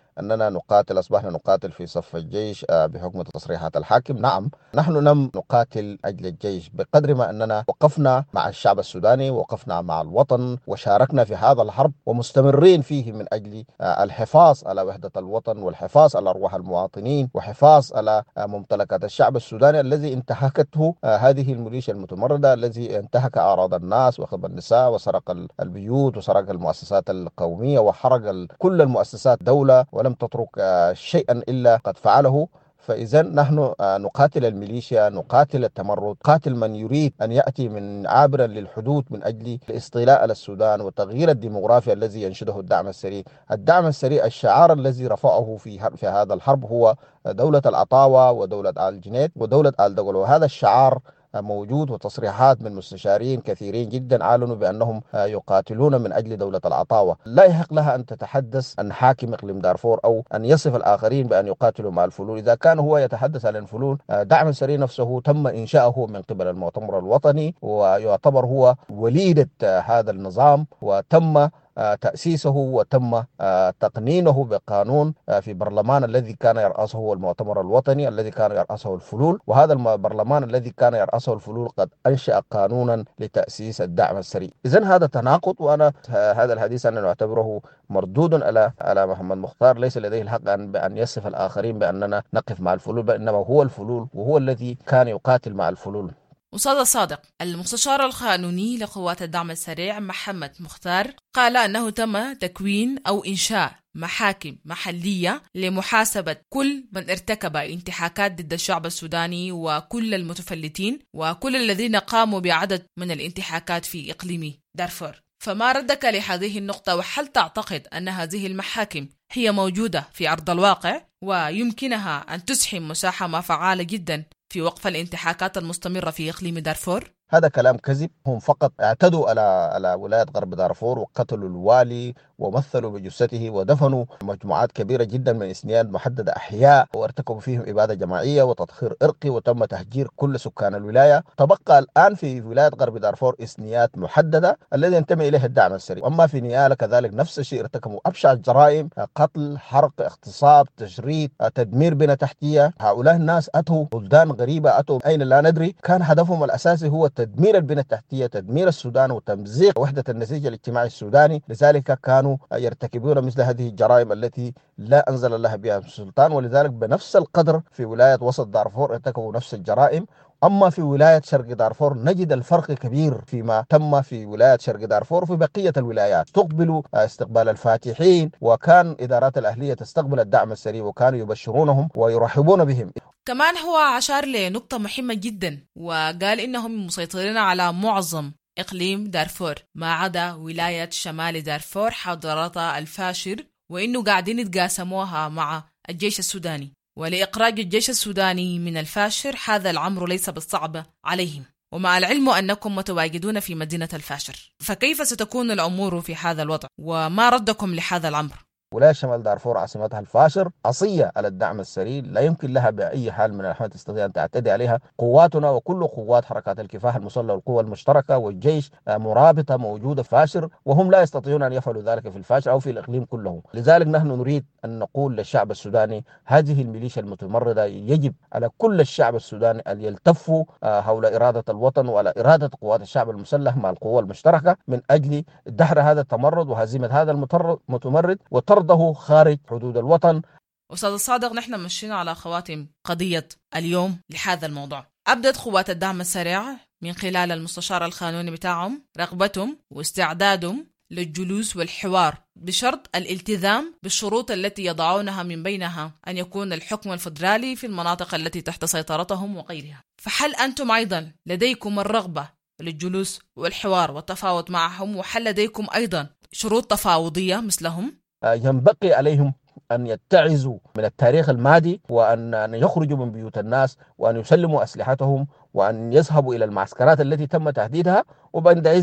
أننا نقاتل، أصبحنا نقاتل في صف الجيش بحكم تصريحات الحاكم. نعم، نحن لم نقاتل أجل الجيش بقدر ما أننا وقفنا مع الشعب السوداني، وقفنا مع الوطن، وشاركنا في هذا الحرب ومستمرين فيه من أجل الحفاظ على وحدة الوطن والحفاظ على أرواح المواطنين وحفاظ على ممتلكات الشعب السوداني الذي انتهكته هذه الميليشيا المتمردة، الذي انتهك أعراض الناس وخطب النساء وسرق البيوت وسرق المؤسسات القومية وحرق كل المؤسسات دولة ولم تترك شيئا إلا قد فعله. فإذا نحن نقاتل الميليشيا، نقاتل التمرد، نقاتل من يريد أن يأتي من عابرا للحدود من أجل الاستيلاء على السودان وتغيير الديمغرافيا الذي ينشده الدعم السريع. الدعم السريع الشعار الذي رفعه في في هذا الحرب هو دولة العطاوة ودولة آل جنيد ودولة آل دغل، وهذا الشعار موجود، وتصريحات من مستشارين كثيرين جدا أعلنوا بأنهم يقاتلون من أجل دولة العطاوة. لا يحق لها أن تتحدث عن حاكم إقليم دارفور أو أن يصف الآخرين بأن يقاتلوا مع الفلول. إذا كان هو يتحدث عن الفلول، دعم السريع نفسه تم إنشاؤه من قبل المؤتمر الوطني، ويعتبر هو وليدة هذا النظام، وتم تأسيسه وتم تقنينه بقانون في برلمان الذي كان يرأسه المؤتمر الوطني الذي كان يرأسه الفلول، وهذا البرلمان الذي كان يرأسه الفلول قد أنشأ قانونا لتأسيس الدعم السريع. إذن هذا تناقض، وأنا هذا الحديث أنا نعتبره مردود على على محمد مختار. ليس لديه الحق أن أن يصف الآخرين بأننا نقف مع الفلول، بل إنما هو الفلول وهو الذي كان يقاتل مع الفلول. أستاذ صادق، المستشار القانوني لقوات الدعم السريع محمد مختار قال أنه تم تكوين أو إنشاء محاكم محلية لمحاسبة كل من ارتكب انتهاكات ضد الشعب السوداني وكل المتفلتين وكل الذين قاموا بعدد من الانتهاكات في إقليم دارفور. فما ردك لهذه النقطة، وهل تعتقد أن هذه المحاكم هي موجودة في أرض الواقع ويمكنها أن تسهم مساهمة فعالة جدا في وقف الانتهاكات المستمرة في إقليم دارفور؟ هذا كلام كذب. هم فقط اعتدوا على على ولاية غرب دارفور وقتلوا الوالي ومثلوا بجثته ودفنوا مجموعات كبيرة جدا من إسنياد محددة أحياء، وارتكبوا فيهم إبادة جماعية وتطهير إرقي، وتم تهجير كل سكان الولاية. تبقى الآن في ولاية غرب دارفور إسنياد محددة الذي ينتمي إليه الدعم السريع. أما في نيالا كذلك نفس الشيء، ارتكبوا أبشع الجرائم: قتل، حرق، اغتصاب، تشريد، تدمير بنى تحتية. هؤلاء الناس أتوا بلدان غريبة، أتوا أين لا ندري، كان هدفهم الأساسي هو تدمير البنى التحتية، تدمير السودان وتمزيق وحدة النسيج الاجتماعي السوداني. لذلك كانوا يرتكبون مثل هذه الجرائم التي لا أنزل الله بها السلطان، ولذلك بنفس القدر في ولاية وسط دارفور ارتكبوا نفس الجرائم. أما في ولاية شرق دارفور نجد الفرق كبير فيما تم في ولاية شرق دارفور. في بقية الولايات استقبلوا استقبال الفاتحين، وكان إدارات الأهلية تستقبل الدعم السريع وكانوا يبشرونهم ويرحبون بهم. كمان هو أشار لنقطة مهمة جدا، وقال إنهم مسيطرين على معظم إقليم دارفور ما عدا ولاية شمال دارفور حضارة الفاشر، وإنه قاعدين يتقاسموها مع الجيش السوداني، ولإخراج الجيش السوداني من الفاشر هذا الأمر ليس بالصعب عليهم، ومع العلم أنكم متواجدون في مدينة الفاشر. فكيف ستكون الأمور في هذا الوضع، وما ردكم لهذا الأمر؟ ولاية شمال دارفور عاصمتها الفاشر عصية على الدعم السريع، لا يمكن لها بأي حال من الأحوال تستطيع أن تعتدي عليها. قواتنا وكل قوات حركات الكفاح المسلحة والقوى المشتركة والجيش مرابطة موجودة في فاشر، وهم لا يستطيعون أن يفعلوا ذلك في الفاشر أو في الإقليم كله. لذلك نحن نريد أن نقول للشعب السوداني هذه الميليشيا المتمردة يجب على كل الشعب السوداني أن يلتفوا حول إرادة الوطن وعلى إرادة قوات الشعب المسلح مع القوى المشتركة من أجل دحر هذا التمرد وهزيمة هذا المتمرد وطرده خارج حدود الوطن. أستاذ الصادق، نحن مشينا على خواتم قضية اليوم لهذا الموضوع. أبدت قوات الدعم السريع من خلال المستشار القانوني بتاعهم رغبتهم واستعدادهم للجلوس والحوار بشرط الالتزام بالشروط التي يضعونها، من بينها أن يكون الحكم الفدرالي في المناطق التي تحت سيطرتهم وغيرها. فهل أنتم أيضا لديكم الرغبة للجلوس والحوار والتفاوض معهم، وهل لديكم أيضا شروط تفاوضية مثلهم؟ ينبغي عليهم أن يتعظوا من التاريخ الماضي، وأن يخرجوا من بيوت الناس، وأن يسلموا أسلحتهم، وأن يذهبوا إلى المعسكرات التي تم تهديدها، وبعدئذ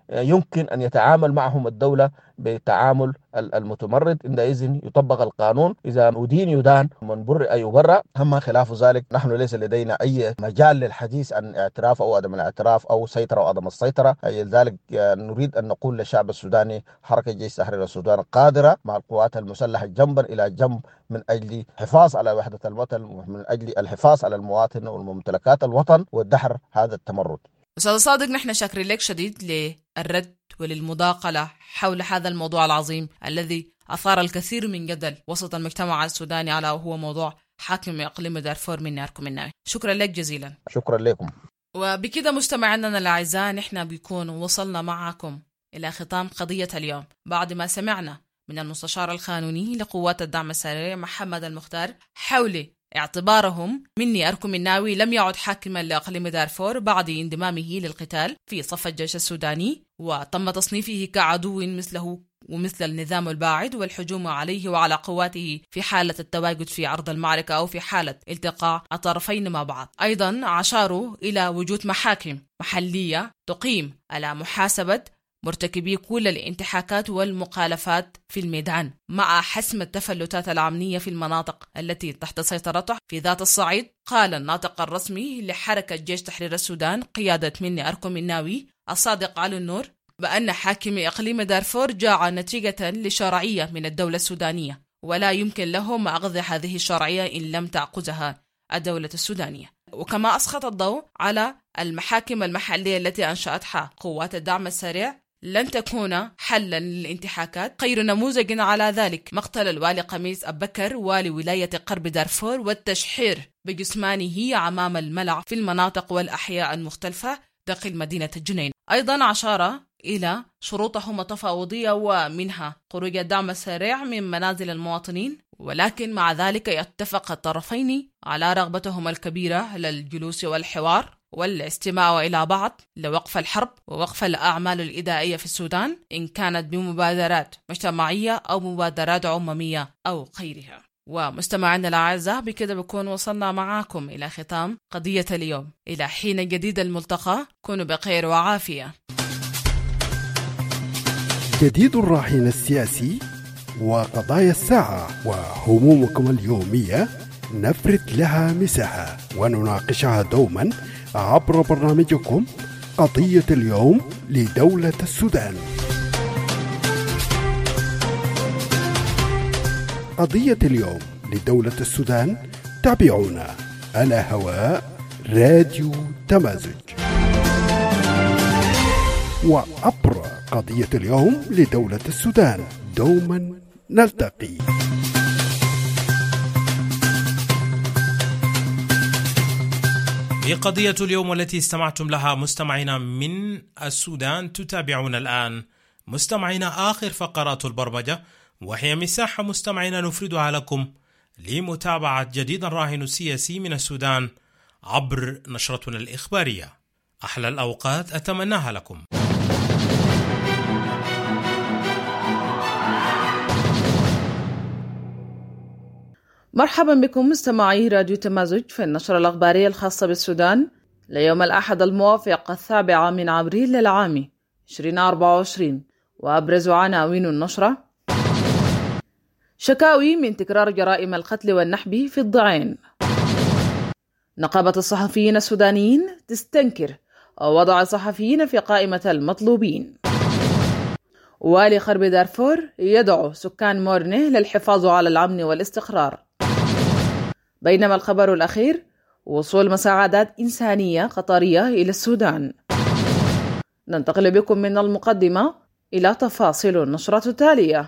يمكن أن يتعامل معهم الدولة بتعامل المتمرد. عندئذ يطبق القانون، إذا أدين يدان، من برئ يبرأ. أما خلاف ذلك نحن ليس لدينا أي مجال للحديث عن اعتراف أو عدم الاعتراف أو سيطرة أو عدم السيطرة. لذلك نريد أن نقول للشعب السوداني حركة جيش تحرير السودان قادرة مع القوات المسلحة جنبا إلى جنب من أجل الحفاظ على وحدة الوطن ومن أجل الحفاظ على المواطن وممتلكات الوطن والدحر هذا التمرد. أستاذ صادق، نحن شاكرين لك شديد للرد وللمداقلة حول هذا الموضوع العظيم الذي أثار الكثير من جدل وسط المجتمع السوداني على وهو موضوع حاكم إقليم دارفور من ناركم الناوي. شكرا لك جزيلا. شكرا لكم. وبكده مستمعينا الأعزاء، نحن بيكون وصلنا معكم إلى ختام قضية اليوم بعد ما سمعنا من المستشار القانوني لقوات الدعم السريع محمد المختار حول اعتبارهم مني أركم الناوي لم يعد حاكما لأقليم دارفور بعد انضمامه للقتال في صف الجيش السوداني، وتم تصنيفه كعدو مثله ومثل النظام الباعد والهجوم عليه وعلى قواته في حالة التواجد في عرض المعركة أو في حالة التقاء الطرفين مع بعض. أيضا أشاروا إلى وجود محاكم محلية تقيم على محاسبة مرتكبي كل الانتحاكات والمخالفات في الميدان مع حسم التفلتات الأمنية في المناطق التي تحت سيطرته. في ذات الصعيد قال الناطق الرسمي لحركة جيش تحرير السودان قيادة مني أركم الناوي الصادق علي النور بأن حاكم إقليم دارفور جاء نتيجة لشرعية من الدولة السودانية، ولا يمكن لهم أخذ هذه الشرعية إن لم تأخذها الدولة السودانية. وكما أسخط الضوء على المحاكم المحلية التي أنشأتها قوات الدعم السريع لن تكون حلا للانتحاكات. خير نموذج على ذلك مقتل الوالي قميص أبكر والي ولاية قرب دارفور والتشحير بجثمانه أمام الملع في المناطق والأحياء المختلفة داخل مدينة الجنين. أيضا أشار إلى شروطهم التفاوضية ومنها خروج الدعم السريع من منازل المواطنين، ولكن مع ذلك يتفق الطرفين على رغبتهم الكبيرة للجلوس والحوار والاستماع إلى بعض لوقف الحرب ووقف الأعمال الإدارية في السودان، إن كانت بمبادرات مجتمعية أو مبادرات عمومية أو غيرها. ومستمعينا الأعزاء، بكده بكون وصلنا معاكم إلى ختام قضية اليوم. إلى حين جديد الملتقى، كونوا بخير وعافية. جديد الراهن السياسي وقضايا الساعة وهمومكم اليومية نفرد لها مساحة ونناقشها دوما عبر برنامجكم قضية اليوم لدولة السودان. قضية اليوم لدولة السودان، تابعونا على هواء راديو تمازج، وعبر قضية اليوم لدولة السودان دوما نلتقي. في قضية اليوم والتي استمعتم لها مستمعينا من السودان، تتابعون الآن مستمعينا آخر فقرات البرمجة، وهي مساحة مستمعينا نفردها لكم لمتابعة جديد الراهن السياسي من السودان عبر نشرتنا الإخبارية. أحلى الأوقات أتمناها لكم. مرحبا بكم مستمعي راديو تمازج في النشرة الأخبارية الخاصة بالسودان ليوم الأحد الموافق السابع من أبريل للعام ألفين وأربعة وعشرين. وأبرز عناوين النشرة: شكاوي من تكرار جرائم القتل والنحب في الضعين. نقابة الصحفيين السودانيين تستنكر وضع صحفيين في قائمة المطلوبين. والي غرب دارفور يدعو سكان مورنه للحفاظ على الأمن والاستقرار. بينما الخبر الأخير: وصول مساعدات إنسانية قطرية إلى السودان. ننتقل بكم من المقدمة إلى تفاصيل النشرة التالية.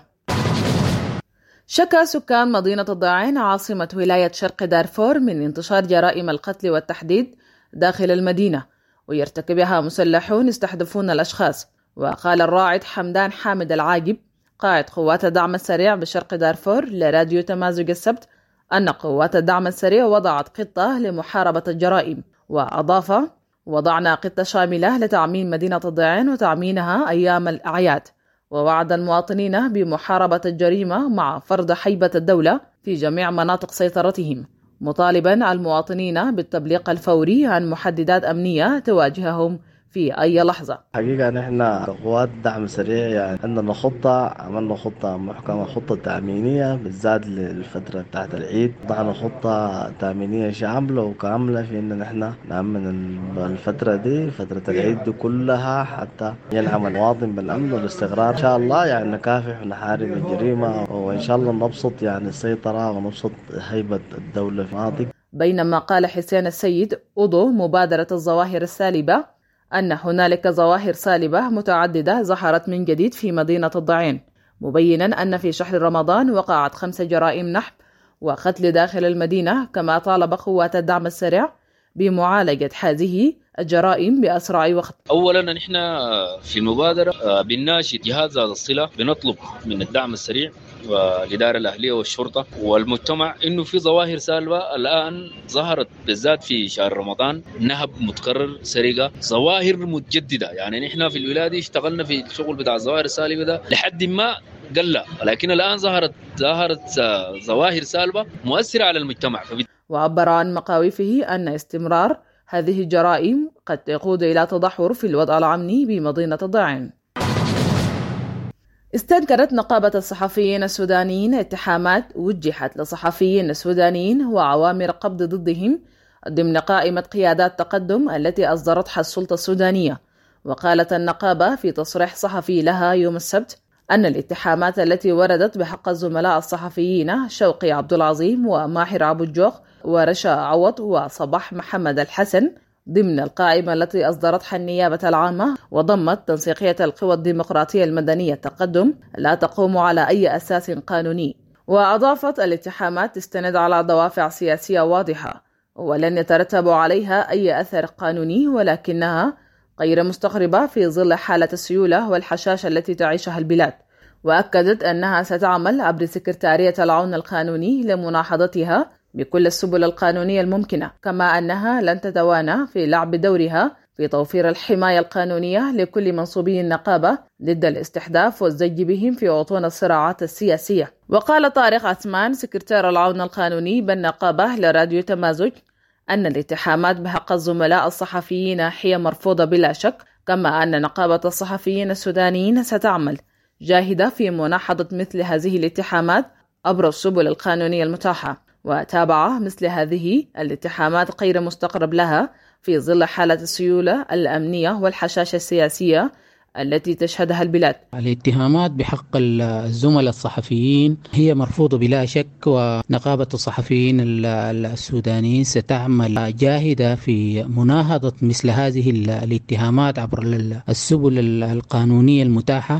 شكى سكان مدينة الضعين عاصمة ولاية شرق دارفور من انتشار جرائم القتل والتحديد داخل المدينة، ويرتكبها مسلحون يستهدفون الأشخاص. وقال الراعد حمدان حامد العاقب قائد قوات الدعم السريع بشرق دارفور لراديو تمازج السبت أن قوات الدعم السريع وضعت خطة لمحاربة الجرائم، وأضاف: وضعنا خطة شاملة لتعميم مدينة الضعين وتعمينها أيام الأعياد، ووعد المواطنين بمحاربة الجريمة مع فرض حيبة الدولة في جميع مناطق سيطرتهم، مطالبا المواطنين بالتبليغ الفوري عن محددات أمنية تواجههم في أي لحظة. حقيقة نحن قوات دعم سريع يعني عندنا خطة، عملنا خطة محكمة، خطة تأمينية بالذات للفترة بتاعت العيد. ضعنا خطة تأمينية شاملة وكاملة في إن نحن نأمن الفترة دي، فترة العيد دي كلها، حتى ينعم المواطن بالأمن والاستقرار. إن شاء الله يعني نكافح ونحارب الجريمة، وإن شاء الله نبسط يعني السيطرة ونبسط هيبة الدولة في المناطق. بينما قال حسين السيد عضو مبادرة الظواهر السالبة أن هنالك ظواهر سالبة متعددة ظهرت من جديد في مدينة الضعين، مبينا أن في شهر رمضان وقعت خمس جرائم نحب وقتل داخل المدينة، كما طالب قوات الدعم السريع بمعالجة هذه الجرائم بأسرع وقت. أولا نحن في المبادرة بنناشد جهاز هذا الصلة، بنطلب من الدعم السريع والإدارة الأهلية والشرطة والمجتمع إنه في ظواهر سالبة الآن ظهرت بالذات في شهر رمضان، نهب متكرر، سرقة، ظواهر متجددة. يعني نحن في الولاية دي اشتغلنا في الشغل بتاع الظواهر السالبة ده لحد ما قل، لكن الآن ظهرت ظهرت ظواهر سالبة مؤثرة على المجتمع. وعبر عن مخاوفه أن استمرار هذه الجرائم قد يقود إلى تدهور في الوضع الأمني بمدينة الضعين. استنكرت نقابة الصحفيين السودانيين اتهامات وجهت لصحفيين السودانيين وعوامر قبض ضدهم ضمن قائمة قيادات تقدم التي أصدرتها السلطة السودانية. وقالت النقابة في تصريح صحفي لها يوم السبت أن الاتهامات التي وردت بحق الزملاء الصحفيين شوقي عبد العظيم وماهر أبو الجوخ ورشا عوض وصباح محمد الحسن ضمن القائمة التي أصدرتها النيابة العامة وضمت تنسيقية القوى الديمقراطية المدنية التقدم لا تقوم على أي أساس قانوني. وأضافت الاتهامات تستند على دوافع سياسية واضحة ولن يترتب عليها أي أثر قانوني، ولكنها غير مستغربة في ظل حالة السيولة والحشاشة التي تعيشها البلاد. وأكدت أنها ستعمل عبر سكرتارية العون القانوني لمناهضتها بكل السبل القانونية الممكنة، كما أنها لن تتوانى في لعب دورها في توفير الحماية القانونية لكل منصوبي النقابة ضد الاستحداث والزج بهم في عطون الصراعات السياسية. وقال طارق عثمان سكرتير العون القانوني بالنقابة لراديو تمازج أن الاتهامات بحق الزملاء الصحفيين هي مرفوضة بلا شك، كما أن نقابة الصحفيين السودانيين ستعمل جاهدة في مناهضة مثل هذه الاتهامات عبر السبل القانونية المتاحة. وتابع مثل هذه الاتهامات غير مستقرب لها في ظل حالة السيولة الأمنية والحشاشة السياسية التي تشهدها البلاد. الاتهامات بحق الزملاء الصحفيين هي مرفوضة بلا شك، ونقابة الصحفيين السودانيين ستعمل جاهدة في مناهضة مثل هذه الاتهامات عبر السبل القانونية المتاحة،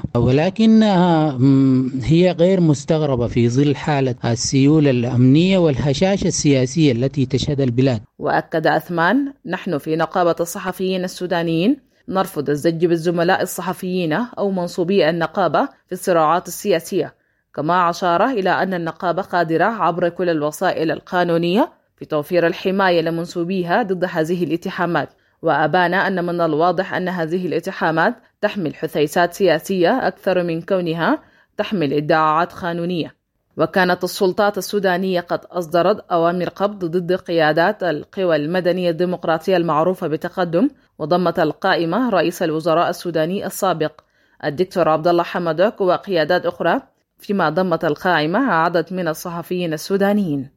ولكنها هي غير مستغربة في ظل حالة السيولة الأمنية والهشاشة السياسية التي تشهد البلاد. وأكد أثمان نحن في نقابة الصحفيين السودانيين نرفض الزج بالزملاء الصحفيين أو منصوبي النقابة في الصراعات السياسية، كما أشار إلى أن النقابة قادرة عبر كل الوسائل القانونية في توفير الحماية لمنصوبيها ضد هذه الاتهامات. وأبان أن من الواضح أن هذه الاتهامات تحمل حثيثات سياسية أكثر من كونها تحمل ادعاءات قانونية. وكانت السلطات السودانية قد أصدرت أوامر قبض ضد قيادات القوى المدنية الديمقراطية المعروفة بتقدم، وضمت القائمة رئيس الوزراء السوداني السابق الدكتور عبد الله حمدوك وقيادات أخرى، فيما ضمت القائمة عدد من الصحفيين السودانيين.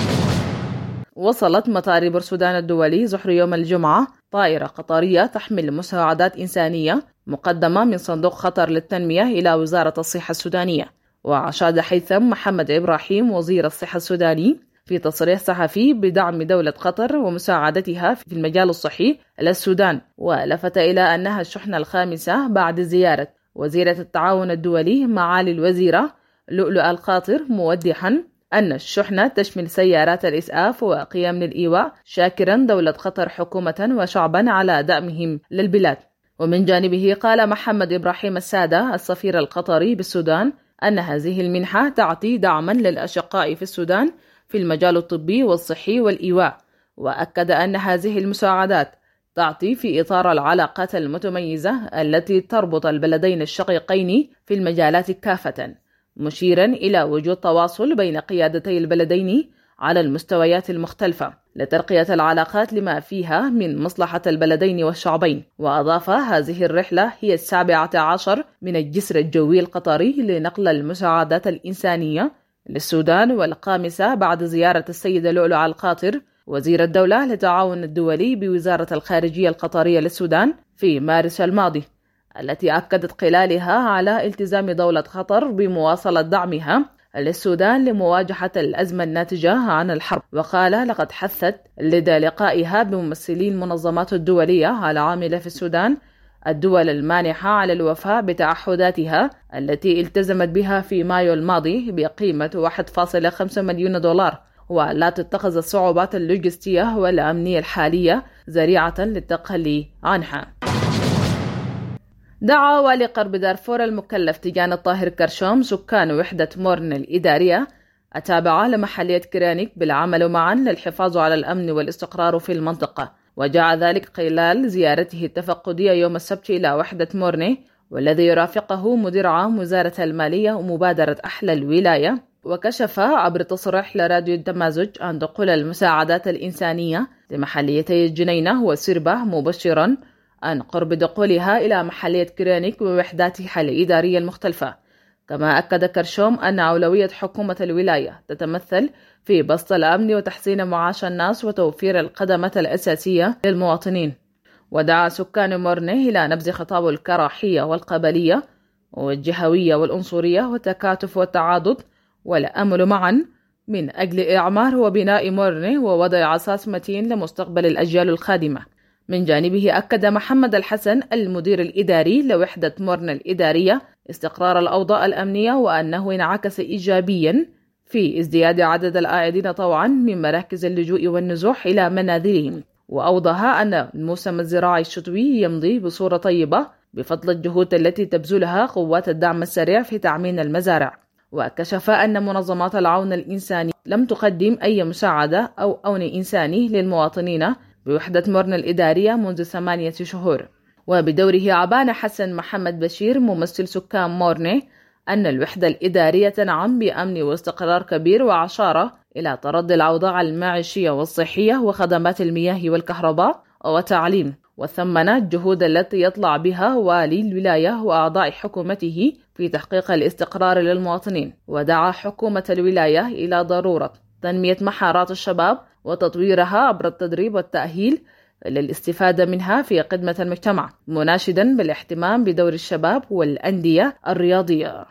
وصلت مطار بورسودان الدولي زحر يوم الجمعة طائرة قطرية تحمل مساعدات إنسانية مقدمة من صندوق خطر للتنمية إلى وزارة الصحة السودانية. وأشاد هيثم محمد إبراهيم وزير الصحة السوداني في تصريح صحفي بدعم دولة قطر ومساعدتها في المجال الصحي للسودان، ولفت إلى أنها الشحنة الخامسة بعد زيارة وزيرة التعاون الدولي معالي الوزيرة لؤلؤ القاطر، موضحا أن الشحنة تشمل سيارات الإسعاف وقيام الإيواء، شاكرا دولة قطر حكومة وشعبا على دعمهم للبلاد. ومن جانبه قال محمد إبراهيم السادة السفير القطري بالسودان أن هذه المنحة تعطي دعما للأشقاء في السودان في المجال الطبي والصحي والإيواء، وأكد أن هذه المساعدات تعطي في إطار العلاقات المتميزة التي تربط البلدين الشقيقين في المجالات كافة، مشيرا إلى وجود تواصل بين قيادتي البلدين على المستويات المختلفة لترقية العلاقات لما فيها من مصلحة البلدين والشعبين. وأضاف هذه الرحلة هي السابعة عشر من الجسر الجوي القطري لنقل المساعدات الإنسانية للسودان، والخامسة بعد زيارة السيدة لؤلؤة القاطر وزير الدولة للتعاون الدولي بوزارة الخارجية القطرية للسودان في مارس الماضي، التي أكدت خلالها على التزام دولة قطر بمواصلة دعمها للسودان لمواجهة الأزمة الناتجة عن الحرب. وقال لقد حثت لدى لقائها بممثلي المنظمات الدولية العاملة في السودان الدول المانحة على الوفاء بتعهداتها التي التزمت بها في مايو الماضي بقيمة واحد فاصلة خمسة مليون دولار، ولا تتخذ الصعوبات اللوجستية والأمنية الحالية ذريعة للتخلي عنها. دعا والي غرب دارفور المكلف تيجان الطاهر كرشوم سكان وحدة مورن الإدارية التابعة لمحلية كرانيك بالعمل معا للحفاظ على الأمن والاستقرار في المنطقة. وجاء ذلك خلال زيارته التفقدية يوم السبت إلى وحدة مورني، والذي يرافقه مدير عام وزارة المالية ومبادرة أحلى الولاية. وكشف عبر تصريح لراديو التمازج عن دخول المساعدات الإنسانية لمحليتي الجنينة وسربة، مبشرا عن قرب دخولها إلى محلية كرانيك ووحداتها الإدارية المختلفة. كما أكد كرشوم أن أولوية حكومة الولاية تتمثل في بسط الأمن وتحسين معاش الناس وتوفير الخدمات الأساسية للمواطنين. ودعا سكان مورني إلى نبذ خطاب الكراهية والقبلية والجهوية والعنصرية والتكاتف والتعاضد والأمل معا من أجل إعمار وبناء مورني ووضع أساس متين لمستقبل الأجيال القادمة. من جانبه أكد محمد الحسن المدير الإداري لوحدة مورن الإدارية استقرار الأوضاع الأمنية، وأنه انعكس إيجابيا في ازدياد عدد العائدين طوعا من مراكز اللجوء والنزوح إلى منازلهم. وأوضح أن الموسم الزراعي الشتوي يمضي بصورة طيبة بفضل الجهود التي تبذلها قوات الدعم السريع في تأمين المزارع. وكشف أن منظمات العون الإنساني لم تقدم أي مساعدة أو عون إنساني للمواطنين بوحدة مورن الإدارية منذ ثمانية شهور. وبدوره عبان حسن محمد بشير ممثل سكان مورني أن الوحدة الإدارية تنعم بأمن واستقرار كبير وعشارة إلى تردي الأوضاع المعيشية والصحية وخدمات المياه والكهرباء والتعليم، وثمن الجهود التي يطلع بها والي الولاية وأعضاء حكومته في تحقيق الاستقرار للمواطنين. ودعا حكومة الولاية إلى ضرورة تنمية مهارات الشباب وتطويرها عبر التدريب والتأهيل للاستفادة منها في خدمة المجتمع، مناشدا بالاهتمام بدور الشباب والأندية الرياضية.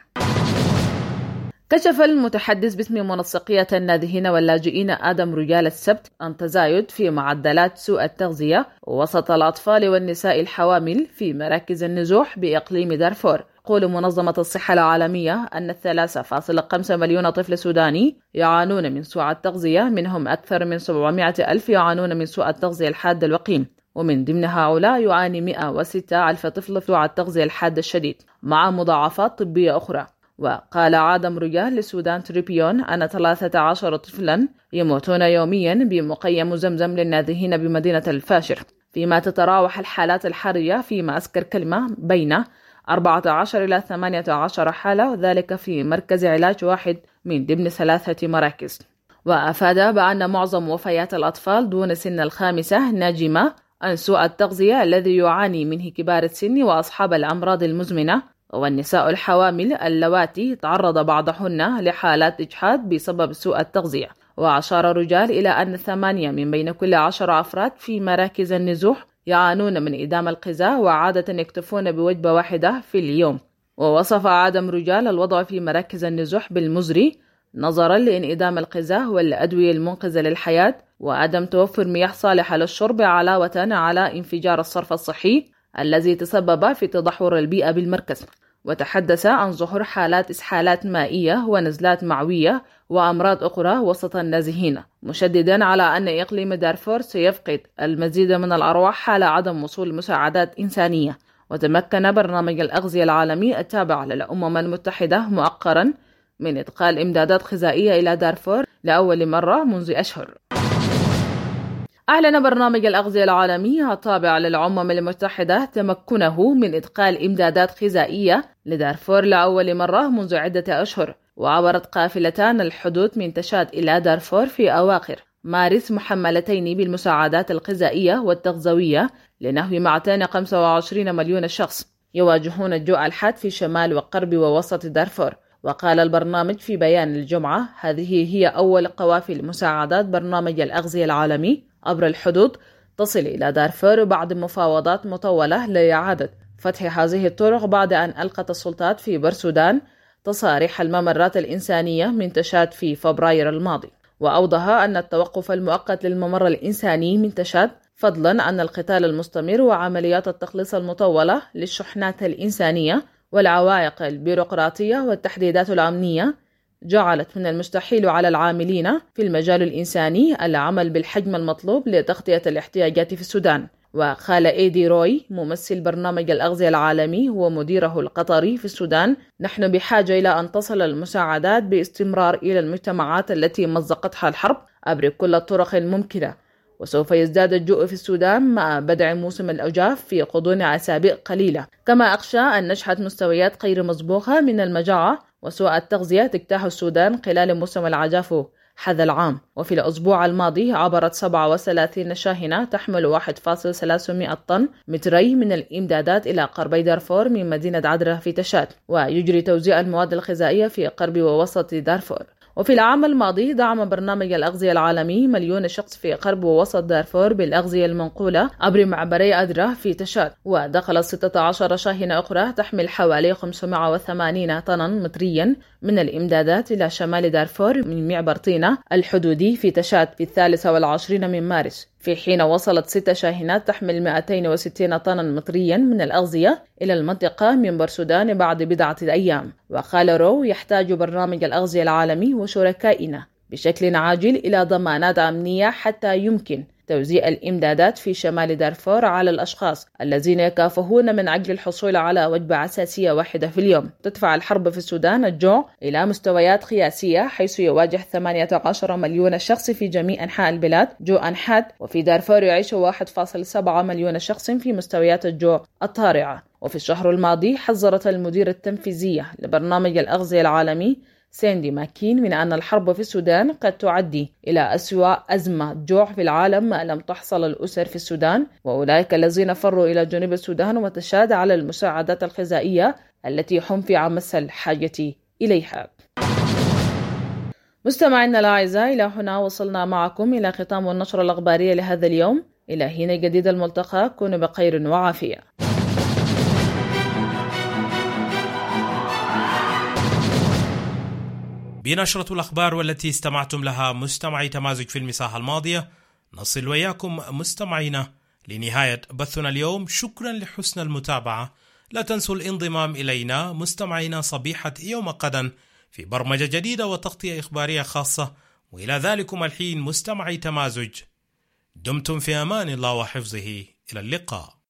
كشف المتحدث باسم منسقية النازحين واللاجئين آدم رجال السبت عن تزايد في معدلات سوء التغذية وسط الأطفال والنساء الحوامل في مراكز النزوح بإقليم دارفور. تقول منظمة الصحة العالمية أن ثلاثة فاصلة خمسة مليون طفل سوداني يعانون من سوء التغذية، منهم أكثر من سبعمائة ألف يعانون من سوء التغذية الحاد الوقيم، ومن ضمن هؤلاء يعاني مئة وستة ألف طفل سوء التغذية الحاد الشديد مع مضاعفات طبية أخرى. وقال عادم رجال للسودان تريبيون أن ثلاثة عشر طفلا يموتون يوميا بمخيم زمزم للنازحين بمدينة الفاشر، فيما تتراوح الحالات الحرجة في معسكر كلمة بين أربعة عشر إلى ثمانية عشر حالة، وذلك في مركز علاج واحد من ضمن ثلاثة مراكز. وأفاد بأن معظم وفيات الأطفال دون سن الخامسة ناجمة عن سوء التغذية الذي يعاني منه كبار السن وأصحاب الأمراض المزمنة والنساء الحوامل اللواتي تعرض بعضهن لحالات إجحاد بسبب سوء التغذية. وأشار رجال إلى أن ثمانية من بين كل عشر أفراد في مراكز النزوح يعانون من إدام الغذاء وعادة يكتفون بوجبة واحدة في اليوم. ووصف عادم رجال الوضع في مراكز النزوح بالمزري نظرا لانعدام الغذاء والأدوية المنقذة للحياة وعدم توفر مياه صالحة للشرب، علاوة على انفجار الصرف الصحي الذي تسبب في تدهور البيئة بالمركز. وتحدث عن ظهور حالات إسحالات مائية ونزلات معوية وأمراض أخرى وسط النازحين، مشددا على أن إقليم دارفور سيفقد المزيد من الأرواح حال عدم وصول مساعدات إنسانية. وتمكن برنامج الأغذية العالمي التابع للأمم المتحدة مؤخرا من إدخال إمدادات غذائية إلى دارفور لأول مرة منذ أشهر. أعلن برنامج الأغذية العالمي التابع للأمم المتحدة تمكنه من إدخال إمدادات غذائية لدارفور لأول مرة منذ عدة أشهر، وعبرت قافلتان الحدود من تشاد إلى دارفور في أواخر مارس محملتين بالمساعدات الغذائية والتغذوية لنحو مئتين وخمسة وعشرين مليون شخص يواجهون الجوع الحاد في شمال وغرب ووسط دارفور. وقال البرنامج في بيان الجمعة: هذه هي أول قوافل مساعدات برنامج الأغذية العالمي عبر الحدود تصل إلى دارفور بعد مفاوضات مطولة لإعادة فتح هذه الطرق بعد أن ألقت السلطات في برسودان تصاريح الممرات الإنسانية من تشاد في فبراير الماضي. وأوضح أن التوقف المؤقت للممر الإنساني من تشاد فضلا عن القتال المستمر وعمليات التخليص المطولة للشحنات الإنسانية والعوائق البيروقراطية والتحديدات الأمنية جعلت من المستحيل على العاملين في المجال الإنساني العمل بالحجم المطلوب لتغطية الاحتياجات في السودان. وقال إيدي روي ممثل برنامج الأغذية العالمي ومديره القطري في السودان: نحن بحاجة إلى أن تصل المساعدات باستمرار إلى المجتمعات التي مزقتها الحرب عبر كل الطرق الممكنة، وسوف يزداد الجوع في السودان مع بدء موسم الأوجاف في غضون أسابيع قليلة. كما أخشى أن نشهد مستويات غير مسبوقة من المجاعة وسوء التغذية تجتاح السودان خلال موسم العجاف هذا العام. وفي الأسبوع الماضي عبرت سبعة وثلاثين شاحنة تحمل واحد فاصلة ثلاثمئة طن متري من الإمدادات إلى قربي دارفور من مدينة عدرا في تشاد، ويجري توزيع المواد الغذائية في قرب ووسط دارفور. وفي العام الماضي دعم برنامج الأغذية العالمي مليون شخص في قرب ووسط دارفور بالأغذية المنقولة عبر معبري أدرا في تشاد، ودخلت ستة عشر شاحنة أخرى تحمل حوالي خمسمئة وثمانين طنا متريا من الإمدادات إلى شمال دارفور من معبر طينة الحدودي في تشاد في الثالث والعشرين من مارس، في حين وصلت ست شاحنات تحمل مئتين وستين طنا متريا من الأغذية إلى المنطقة من برسودان بعد بضعة أيام. وقال رو: يحتاج برنامج الأغذية العالمي وشركائنا بشكل عاجل إلى ضمانات أمنية حتى يمكن توزيع الإمدادات في شمال دارفور على الأشخاص الذين يكافحون من أجل الحصول على وجبة أساسية واحدة في اليوم. تدفع الحرب في السودان الجوع إلى مستويات قياسية، حيث يواجه ثمانية عشر مليون شخص في جميع أنحاء البلاد جوعا حاد، وفي دارفور يعيش واحد فاصلة سبعة مليون شخص في مستويات الجوع الطارئة. وفي الشهر الماضي حذرت المدير التنفيذية لبرنامج الأغذية العالمي ساندي ماكين من أن الحرب في السودان قد تؤدي إلى أسوأ أزمة جوع في العالم ما لم تحصل الأسر في السودان، وأولئك الذين فروا إلى جنوب السودان وتشاد على المساعدات الغذائية التي هم في أمس الحاجة إليها. مستمعينا الأعزاء، إلى هنا وصلنا معكم إلى ختام النشرة الأخبارية لهذا اليوم. إلى حين جديد الملتقى، كونوا بخير وعافية. بنشرة الأخبار والتي استمعتم لها مستمعي تمازج في المساحة الماضية، نصل وياكم مستمعينا لنهاية بثنا اليوم. شكرا لحسن المتابعة. لا تنسوا الانضمام إلينا مستمعينا صبيحة يوم غدا في برمجة جديدة وتغطية إخبارية خاصة. وإلى ذلكم الحين مستمعي تمازج، دمتم في أمان الله وحفظه. إلى اللقاء.